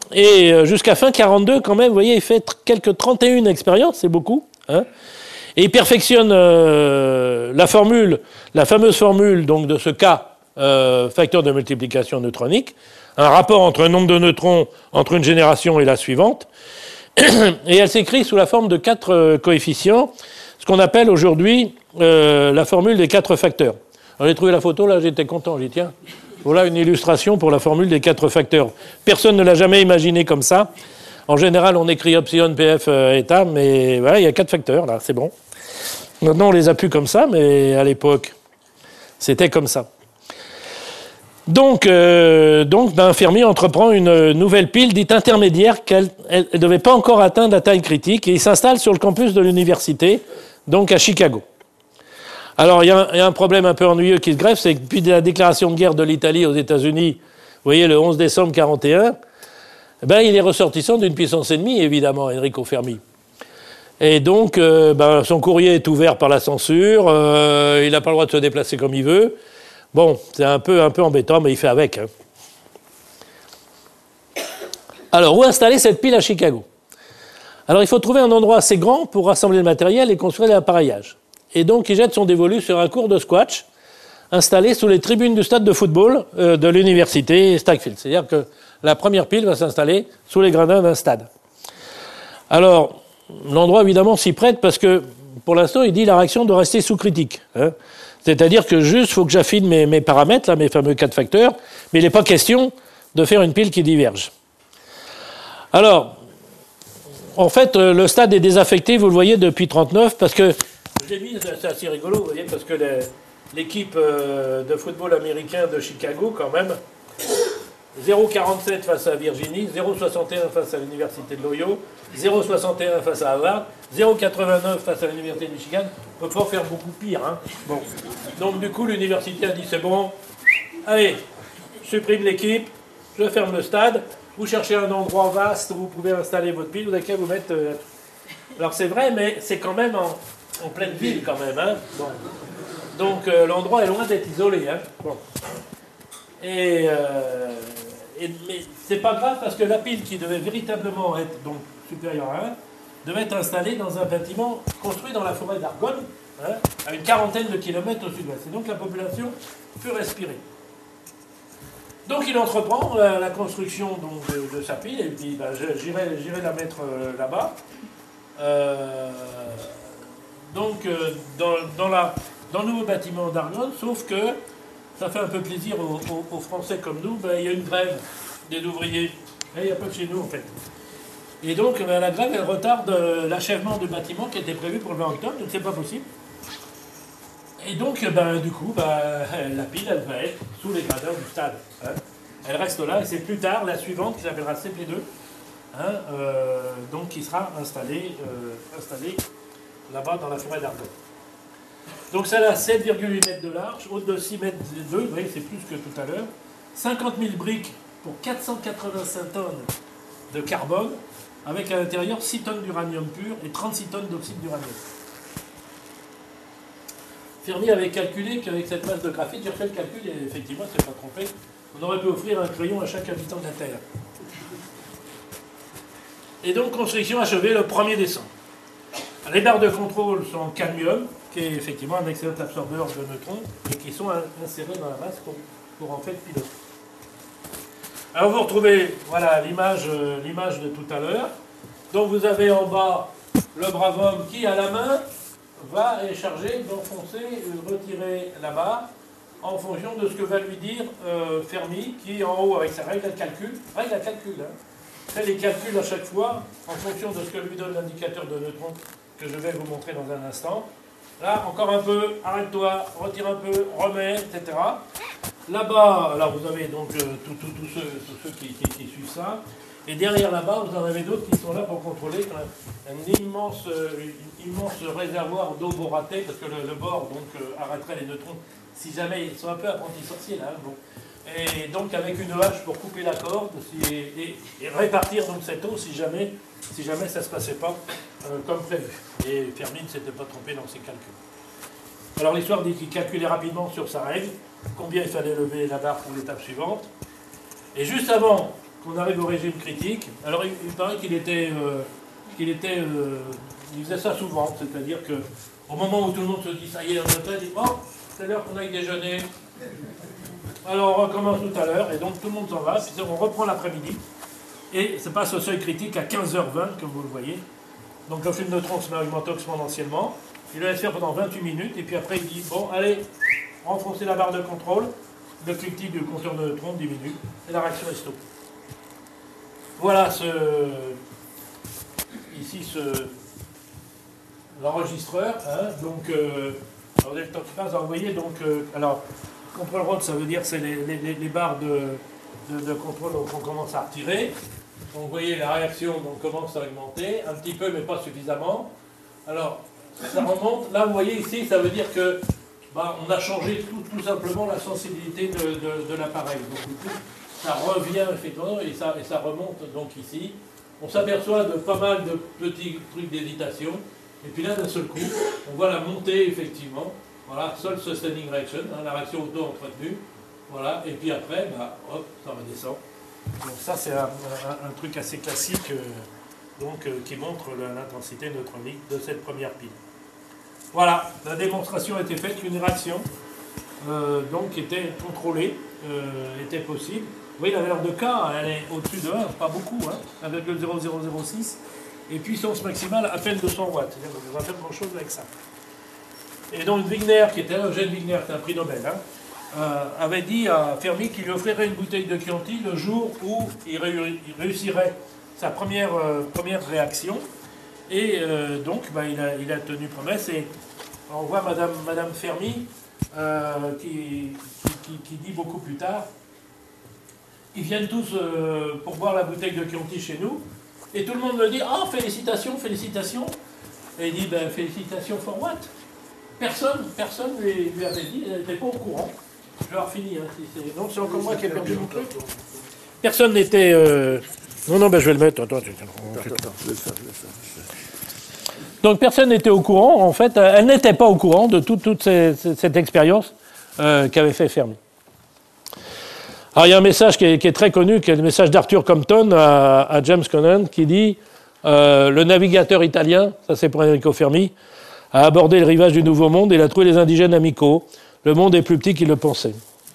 Et jusqu'à fin quarante-deux, quand même, vous voyez, il fait quelques trente et une expériences, c'est beaucoup. Hein, et il perfectionne euh, la formule, la fameuse formule donc, de ce K, euh, facteur de multiplication neutronique, un rapport entre un nombre de neutrons entre une génération et la suivante. Et elle s'écrit sous la forme de quatre euh, coefficients, ce qu'on appelle aujourd'hui euh, la formule des quatre facteurs. Alors, j'ai trouvé la photo, là, j'étais content, j'ai dit, tiens, voilà une illustration pour la formule des quatre facteurs. Personne ne l'a jamais imaginé comme ça. En général, on écrit epsilon, P F, euh, eta, mais voilà, il y a quatre facteurs, là, c'est bon. Maintenant, on les a plus comme ça, mais à l'époque, c'était comme ça. Donc, euh, donc ben, Fermi entreprend une nouvelle pile dite intermédiaire qu'elle ne devait pas encore atteindre la taille critique, et il s'installe sur le campus de l'université, donc à Chicago. Alors, il y, y a un problème un peu ennuyeux qui se greffe, c'est que depuis la déclaration de guerre de l'Italie aux États-Unis, vous voyez, le onze décembre quarante et un, ben, il est ressortissant d'une puissance ennemie, évidemment, Enrico Fermi. Et donc, euh, ben, son courrier est ouvert par la censure, euh, il n'a pas le droit de se déplacer comme il veut. Bon, c'est un peu, un peu embêtant, mais il fait avec. Hein. Alors, où installer cette pile à Chicago? Alors, il faut trouver un endroit assez grand pour rassembler le matériel et construire l'appareillage. Et donc, il jette son dévolu sur un court de squash installé sous les tribunes du stade de football euh, de l'université Stackfield. C'est-à-dire que la première pile va s'installer sous les gradins d'un stade. Alors, l'endroit, évidemment, s'y prête parce que, pour l'instant, il dit la réaction doit rester sous critique. Hein. C'est-à-dire que juste, il faut que j'affine mes, mes paramètres, là, mes fameux quatre facteurs, mais il n'est pas question de faire une pile qui diverge. Alors, en fait, le stade est désaffecté, vous le voyez, depuis trente-neuf, parce que, je l'ai mis, c'est assez rigolo, vous voyez, parce que les, l'équipe de football américain de Chicago, quand même, zéro virgule quarante-sept face à Virginie, zéro virgule soixante et un face à l'université de l'Ohio, zéro virgule soixante et un face à Harvard, zéro virgule quatre-vingt-neuf face à l'université de Michigan. On ne peut pas faire beaucoup pire. Hein. Bon. Donc du coup, l'université a dit c'est bon, allez, je supprime l'équipe, je ferme le stade, vous cherchez un endroit vaste où vous pouvez installer votre pile, vous avez qu'à vous mettre... Euh... Alors c'est vrai, mais c'est quand même en, en pleine ville quand même. Hein. Bon. Donc euh, l'endroit est loin d'être isolé. Hein. Bon. Et, euh, et, mais c'est pas grave parce que la pile qui devait véritablement être donc supérieure à un devait être installée dans un bâtiment construit dans la forêt d'Argonne, hein, à une quarantaine de kilomètres au sud-ouest. Et donc la population peut respirer. Donc il entreprend la, la construction donc, de, de sa pile et puis ben, j'irai, j'irai la mettre euh, là-bas. Euh, donc euh, dans, dans, la, dans le nouveau bâtiment d'Argonne, sauf que ça fait un peu plaisir aux, aux, aux Français comme nous, ben, il y a une grève des ouvriers. Et il n'y a pas que chez nous, en fait. Et donc, ben, la grève, elle retarde l'achèvement du bâtiment qui était prévu pour le vingt octobre, donc c'est pas possible. Et donc, ben, du coup, ben, la pile, elle va être sous les gradins du stade. Hein. Elle reste là, et c'est plus tard, la suivante, qui s'appellera C P deux, hein, euh, donc qui sera installée, euh, installée là-bas dans la forêt d'Argonne. Donc ça a sept virgule huit mètres de large, haute de six mètres deux, vous voyez, c'est plus que tout à l'heure. cinquante mille briques pour quatre cent quatre-vingt-cinq tonnes de carbone, avec à l'intérieur six tonnes d'uranium pur et trente-six tonnes d'oxyde d'uranium. Fermi avait calculé qu'avec cette masse de graphite, j'ai refait le calcul et effectivement, c'est pas trompé, on aurait pu offrir un crayon à chaque habitant de la Terre. Et donc, construction achevée le premier décembre. Les barres de contrôle sont en cadmium, qui est effectivement un excellent absorbeur de neutrons, et qui sont insérés dans la masse pour, pour en fait piloter. Alors vous retrouvez voilà, l'image, euh, l'image de tout à l'heure. Donc vous avez en bas le brave homme qui, à la main, va est chargé d'enfoncer, de retirer la barre, en fonction de ce que va lui dire euh, Fermi, qui en haut, avec sa règle de calcul, règle à calcul, hein, fait les calculs à chaque fois, en fonction de ce que lui donne l'indicateur de neutrons, que je vais vous montrer dans un instant. Là, encore un peu, arrête-toi, retire un peu, remets, et cetera. Là-bas, là, vous avez donc euh, tous tout, tout ceux, tout ceux qui, qui, qui suivent ça. Et derrière là-bas, vous en avez d'autres qui sont là pour contrôler un, un immense, euh, une immense réservoir d'eau boratée, parce que le, le bord donc, euh, arrêterait les neutrons si jamais ils sont un peu apprentis sorciers là. Hein, bon. Et donc avec une hache pour couper la corde si, et, et répartir donc cette eau si jamais, si jamais ça ne se passait pas euh, comme prévu. Et Fermi ne s'était pas trompé dans ses calculs. Alors l'histoire dit qu'il calculait rapidement sur sa règle combien il fallait lever la barre pour l'étape suivante. Et juste avant qu'on arrive au régime critique. Alors il, il paraît qu'il était, euh, qu'il était, euh, il faisait ça souvent, c'est-à-dire que au moment où tout le monde se dit ça y est, on est il dit oh, c'est l'heure qu'on aille déjeuner. Alors on recommence tout à l'heure et donc tout le monde s'en va, puis on reprend l'après-midi et ça passe au seuil critique à quinze heures vingt comme vous le voyez. Donc le flux de neutrons se met à augmenter exponentiellement. Il le laisse faire pendant vingt-huit minutes et puis après il dit bon allez, renfoncez la barre de contrôle. Le cliquetis du compteur de neutrons diminue et la réaction est stoppée. Voilà ce, ici ce, l'enregistreur. Hein, donc, euh, alors, le temps qui passe, vous voyez, donc, euh, alors, control road, ça veut dire c'est les, les, les barres de, de, de contrôle donc on commence à retirer. Donc, vous voyez, la réaction donc, commence à augmenter, un petit peu, mais pas suffisamment. Alors, ça remonte. Là, vous voyez ici, ça veut dire que bah, on a changé tout, tout simplement la sensibilité de, de, de l'appareil. Donc, du coup, ça revient effectivement et ça, et ça remonte donc ici. On s'aperçoit de pas mal de petits trucs d'hésitation. Et puis là, d'un seul coup, on voit la montée effectivement. Voilà, Sole Sustaining Reaction, hein, la réaction auto-entretenue. Voilà, et puis après, bah, hop, ça redescend. Donc ça, c'est un, un, un truc assez classique euh, donc, euh, qui montre l'intensité neutronique de cette première pile. Voilà, la démonstration a été faite qu'une réaction euh, donc, était contrôlée, euh, était possible. Vous voyez, la valeur de K, elle est au-dessus de un, pas beaucoup, hein, un virgule zéro zéro zéro six, et puissance maximale à peine deux cents watts. C'est-à-dire qu'on ne peut pas faire grand-chose avec ça. Et donc Wigner, qui était Eugène Wigner, qui est un prix Nobel, hein, euh, avait dit à Fermi qu'il lui offrirait une bouteille de Chianti le jour où il, ré il réussirait sa première, euh, première réaction. Et euh, donc, bah, il, a, il a tenu promesse. Et on voit Madame, Madame Fermi euh, qui, qui, qui dit beaucoup plus tard, ils viennent tous euh, pour boire la bouteille de Chianti chez nous. Et tout le monde me dit, ah, oh, félicitations, félicitations. Et il dit, ben, félicitations for what? Personne, personne lui, lui avait dit, elle n'était pas au courant. Je vais avoir fini. Hein, si non, c'est encore moi qui ai perdu mon truc. Personne n'était... Euh... Non, non, ben, je vais le mettre. Attends, attends, attends. attends, attends je vais le faire, je vais le faire. Donc personne n'était au courant, en fait, elle n'était pas au courant de toute, toute ces, cette expérience euh, qu'avait fait Fermi. Alors il y a un message qui est, qui est très connu, qui est le message d'Arthur Compton à, à James Conant, qui dit euh, « Le navigateur italien, ça c'est pour Enrico Fermi, a abordé le rivage du Nouveau Monde et il a trouvé les indigènes amicaux. Le monde est plus petit qu'il le pensait. »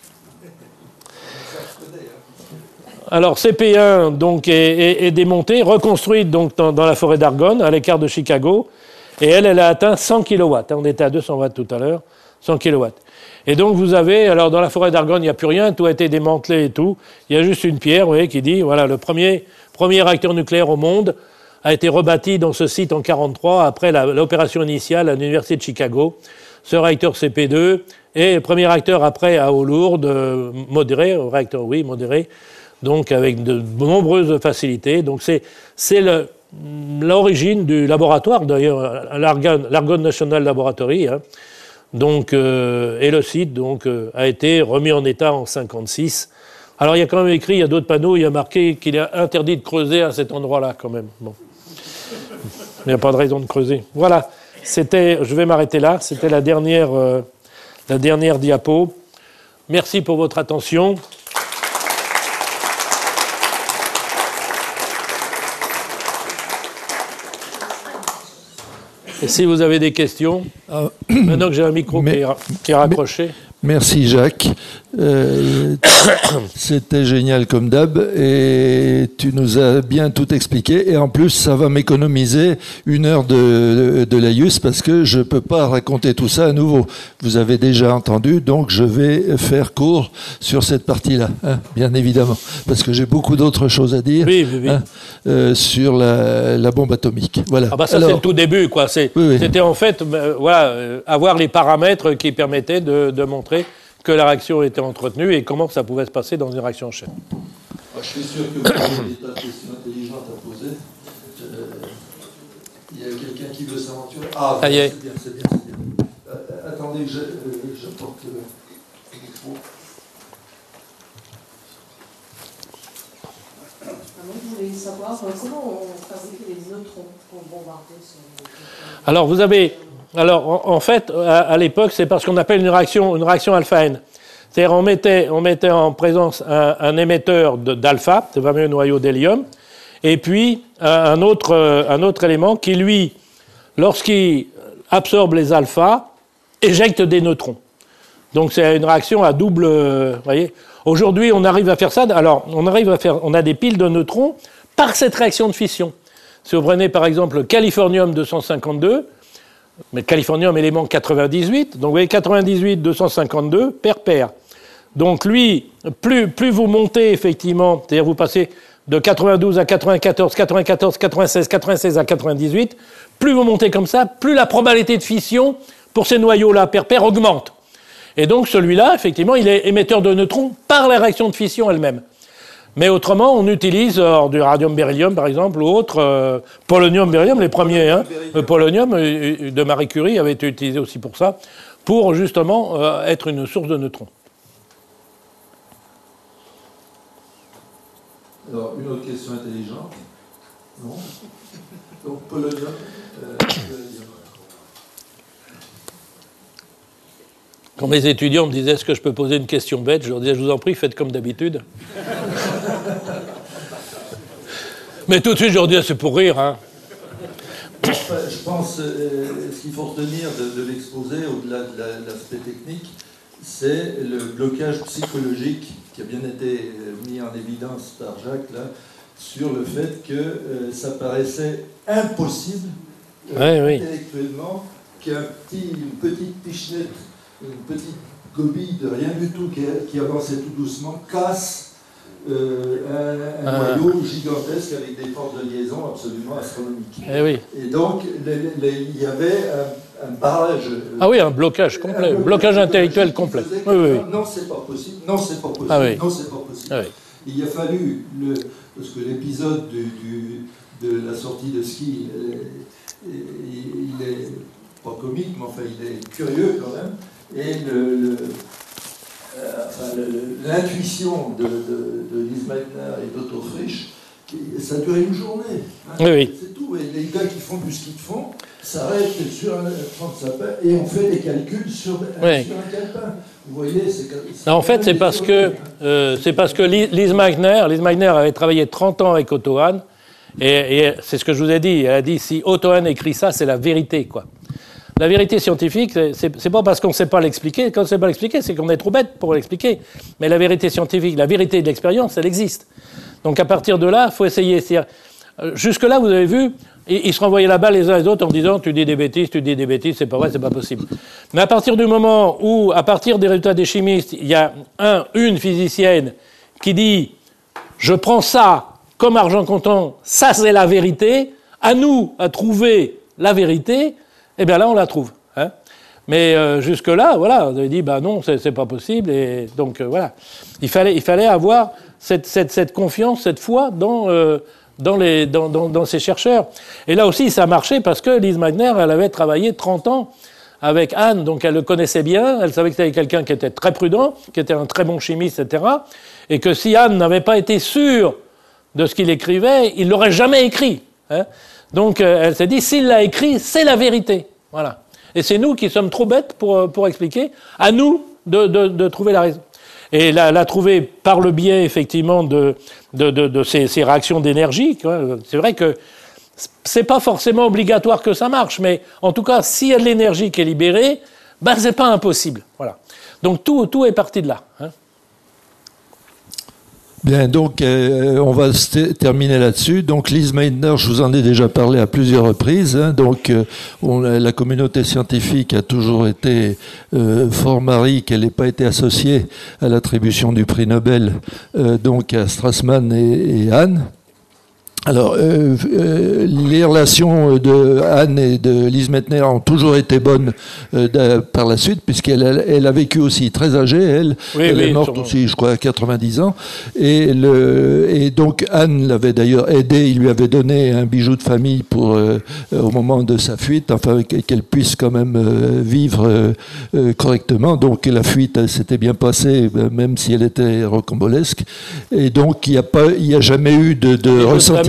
Alors C P un donc, est, est, est démontée, reconstruite donc, dans, dans la forêt d'Argonne, à l'écart de Chicago, et elle, elle a atteint cent kilowatts. On était à deux cents watts tout à l'heure, cent kilowatts. Et donc vous avez, alors dans la forêt d'Argonne, il n'y a plus rien, tout a été démantelé et tout. Il y a juste une pierre, vous voyez, qui dit, voilà, le premier, premier réacteur nucléaire au monde a été rebâti dans ce site en quarante-trois, après la, l'opération initiale à l'université de Chicago. Ce réacteur C P deux, et le premier réacteur après à eau lourde, modéré, réacteur, oui, modéré, donc avec de nombreuses facilités. Donc c'est, c'est le, l'origine du laboratoire, d'ailleurs, l'Argonne, l'Argonne National Laboratory, hein. Donc, euh, et le site donc, euh, a été remis en état en cinquante-six. Alors il y a quand même écrit, il y a d'autres panneaux, il y a marqué qu'il est interdit de creuser à cet endroit-là quand même. Bon. Il n'y a pas de raison de creuser. Voilà, c'était, je vais m'arrêter là, c'était la dernière, euh, la dernière diapo. Merci pour votre attention. Et si vous avez des questions, ah, maintenant que j'ai un micro mais, qui, est, qui est raccroché. Merci Jacques. Euh, c'était génial comme d'hab et tu nous as bien tout expliqué et en plus ça va m'économiser une heure de, de, de laïus parce que je peux pas raconter tout ça à nouveau. Vous avez déjà entendu, donc je vais faire court sur cette partie-là, hein, bien évidemment, parce que j'ai beaucoup d'autres choses à dire oui, oui, oui. Hein, euh, sur la, la bombe atomique. Voilà. Ah bah ça Alors, c'est le tout début, quoi. C'est, oui, oui. C'était en fait, euh, voilà, euh, avoir les paramètres qui permettaient de, de montrer que la réaction était entretenue et comment ça pouvait se passer dans une réaction en chaîne. Alors, je suis sûr que vous avez des tas de questions intelligentes à poser. Euh, il y a quelqu'un qui veut s'aventurer. Ah, ça y est. C'est bien, c'est bien, c'est bien. Euh, attendez que je, euh, j'apporte euh, le micro. Vous voulez savoir comment on fabrique les neutrons pour bombarder sur les... Alors, vous avez... Alors, en, en fait, à, à l'époque, c'est parce qu'on appelle une réaction, une réaction alpha N. C'est-à-dire on mettait, on mettait en présence un, un émetteur de, d'alpha, ce fameux noyau d'hélium, et puis un autre, un autre élément qui, lui, lorsqu'il absorbe les alphas, éjecte des neutrons. Donc c'est une réaction à double... Vous voyez, aujourd'hui, on arrive à faire ça. Alors, on arrive à faire... On a des piles de neutrons par cette réaction de fission. Si vous prenez, par exemple, le californium deux cent cinquante-deux, mais californium élément quatre-vingt-dix-huit, donc vous voyez, quatre-vingt-dix-huit, deux cent cinquante-deux, pair-pair. Donc lui, plus, plus vous montez, effectivement, c'est-à-dire vous passez de quatre-vingt-douze à quatre-vingt-quatorze, quatre-vingt-quatorze, quatre-vingt-seize, quatre-vingt-seize à quatre-vingt-dix-huit, plus vous montez comme ça, plus la probabilité de fission pour ces noyaux-là, pair-pair, augmente. Et donc celui-là, effectivement, il est émetteur de neutrons par la réaction de fission elle-même. Mais autrement, on utilise euh, du radium-beryllium, par exemple, ou autre, euh, polonium-beryllium, les premiers, hein, le polonium euh, de Marie Curie avait été utilisé aussi pour ça, pour justement euh, être une source de neutrons. Alors, une autre question intelligente. Non. Donc, polonium. Euh, Quand mes étudiants me disaient « Est-ce que je peux poser une question bête ?» je leur disais « Je vous en prie, faites comme d'habitude. » Mais tout de suite, je leur disais « C'est pour rire. Hein. » Je pense euh, ce qu'il faut retenir de, de l'exposé, au-delà de, la, de l'aspect technique, c'est le blocage psychologique qui a bien été mis en évidence par Jacques, là, sur le fait que euh, ça paraissait impossible, euh, oui, intellectuellement, qu'un petit, une petite pichenette, une petite gobille de rien du tout qui, qui avançait tout doucement, casse euh, un, un ah. noyau gigantesque avec des forces de liaison absolument astronomiques. Eh oui. Et donc, les, les, il y avait un, un barrage... Ah oui, un blocage complet, un blocage, blocage intellectuel complet. Que, oui, oui, oui. Non, c'est pas possible, non, c'est pas possible, ah oui. non, c'est pas possible. Ah oui. Il a fallu, le, parce que l'épisode du, du, de la sortie de ski, il est, il est pas comique, mais enfin, il est curieux quand même. Et le, le, euh, enfin, le, l'intuition de, de, de Lise Meitner et d'Otto Frisch, ça a duré une journée. Hein, oui, oui. C'est tout. Et les gars qui font du ski de fond s'arrêtent sur un trente sapins et on fait des calculs sur, oui. sur un calepin. Vous voyez, c'est, c'est non, en fait, c'est parce que, euh, c'est parce que Lise Meitner, Lise Meitner avait travaillé trente ans avec Otto Hahn, et, et c'est ce que je vous ai dit. Elle a dit si Otto Hahn écrit ça, c'est la vérité, quoi. La vérité scientifique, c'est, c'est pas parce qu'on ne sait pas l'expliquer. Quand on ne sait pas l'expliquer, c'est qu'on est trop bête pour l'expliquer. Mais la vérité scientifique, la vérité de l'expérience, elle existe. Donc à partir de là, il faut essayer. C'est-à-dire, jusque-là, vous avez vu, ils se renvoyaient la balle les uns les autres en disant « tu dis des bêtises, tu dis des bêtises, c'est pas vrai, c'est pas possible ». Mais à partir du moment où, à partir des résultats des chimistes, il y a un, une physicienne qui dit « je prends ça comme argent comptant, ça c'est la vérité, à nous à trouver la vérité », eh bien là, on la trouve. Hein. Mais euh, jusque-là, voilà, on avait dit, bah non, c'est, c'est pas possible. Et donc, euh, voilà. Il fallait, il fallait avoir cette, cette, cette confiance, cette foi dans, euh, dans, les, dans, dans, dans ces chercheurs. Et là aussi, ça a marché parce que Lise Meitner, elle avait travaillé trente ans avec Hahn, donc elle le connaissait bien. Elle savait que c'était quelqu'un qui était très prudent, qui était un très bon chimiste, et cetera. Et que si Hahn n'avait pas été sûr de ce qu'il écrivait, il l'aurait jamais écrit. Hein. Donc, euh, elle s'est dit, s'il l'a écrit, c'est la vérité. Voilà. Et c'est nous qui sommes trop bêtes pour, pour expliquer. À nous de, de, de trouver la raison. Et la, la trouver par le biais, effectivement, de, de, de, de ces, ces réactions d'énergie. C'est vrai que c'est pas forcément obligatoire que ça marche, mais en tout cas, s'il y a de l'énergie qui est libérée, ben, c'est pas impossible. Voilà. Donc, tout, tout est parti de là. Hein. Bien, donc euh, on va st- terminer là-dessus. Donc Lise Meitner, je vous en ai déjà parlé à plusieurs reprises. Hein, donc euh, on, la communauté scientifique a toujours été euh, fort marrie qu'elle n'ait pas été associée à l'attribution du prix Nobel, euh, donc à Strassmann et, et Hahn. Alors, euh, euh, les relations de Hahn et de Lise Meitner ont toujours été bonnes euh, de, par la suite, puisqu'elle a, elle a vécu aussi très âgée, elle. Oui, elle oui, est morte sûrement. aussi, je crois, à quatre-vingt-dix ans. Et, le, et donc, Hahn l'avait d'ailleurs aidé, il lui avait donné un bijou de famille pour, euh, au moment de sa fuite, enfin, qu'elle puisse quand même euh, vivre euh, euh, correctement. Donc, la fuite, elle s'était bien passée, même si elle était rocambolesque. Et donc, il n'y a, pas, il y a jamais eu de, de ressenti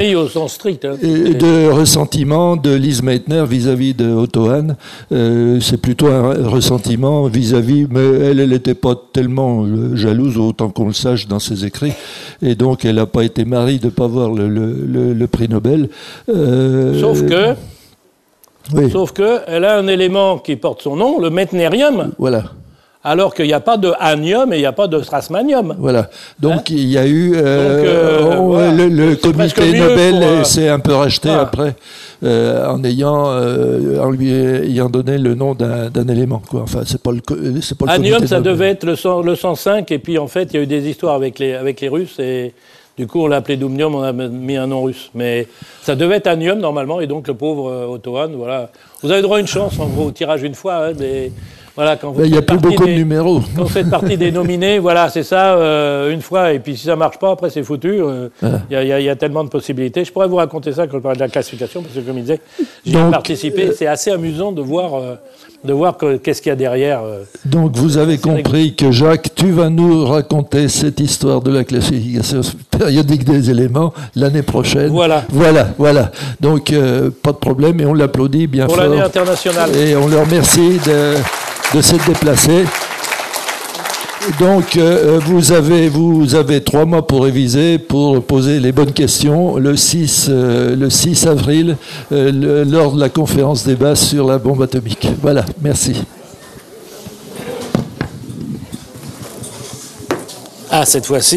Marie au sens strict. Hein. Et de ressentiment de Lise Meitner vis-à-vis de Otto Hahn. Euh, c'est plutôt un ressentiment vis-à-vis, mais elle, elle n'était pas tellement jalouse, autant qu'on le sache dans ses écrits. Et donc, elle n'a pas été marie de ne pas avoir le, le, le, le prix Nobel. Euh, Sauf que... Oui. Sauf qu'elle a un élément qui porte son nom, le métnérium. Voilà. Alors qu'il n'y a pas de hahnium et il n'y a pas de strassmanium. Voilà. Donc hein il y a eu euh, Donc, euh, on, voilà. le, le comité Nobel pour, euh, s'est un peu racheté voilà. après euh, en ayant euh, en lui ayant donné le nom d'un, d'un élément quoi. Enfin c'est pas le c'est pas le hahnium comité ça Nobel. devait être le, cent, le cent cinq et puis en fait il y a eu des histoires avec les avec les Russes et du coup on l'a appelé Doumnium, on a mis un nom russe. Mais ça devait être hahnium normalement et donc le pauvre euh, Otto Hahn, voilà. Vous avez droit à une chance en gros au tirage une fois, hein, mais voilà, quand vous il n'y a plus beaucoup des, de numéros. Quand vous faites partie des nominés, voilà, c'est ça, euh, une fois, et puis si ça ne marche pas, après c'est foutu. Il euh, ah. y, y, y a tellement de possibilités. Je pourrais vous raconter ça quand je parlais de la classification, parce que comme il disait, j'y ai participé. Euh, c'est assez amusant de voir, euh, de voir que, qu'est-ce qu'il y a derrière. Euh, Donc vous avez compris que Jacques, tu vas nous raconter cette histoire de la classification périodique des éléments l'année prochaine. Voilà. Voilà, voilà. Donc euh, pas de problème, et on l'applaudit bien Pour fort. Pour l'année internationale. Et on le remercie de... de s'être déplacé. Donc, euh, vous avez vous avez trois mois pour réviser, pour poser les bonnes questions. Le six, euh, le six avril, euh, le, lors de la conférence débat sur la bombe atomique. Voilà, merci. Ah, cette fois-ci.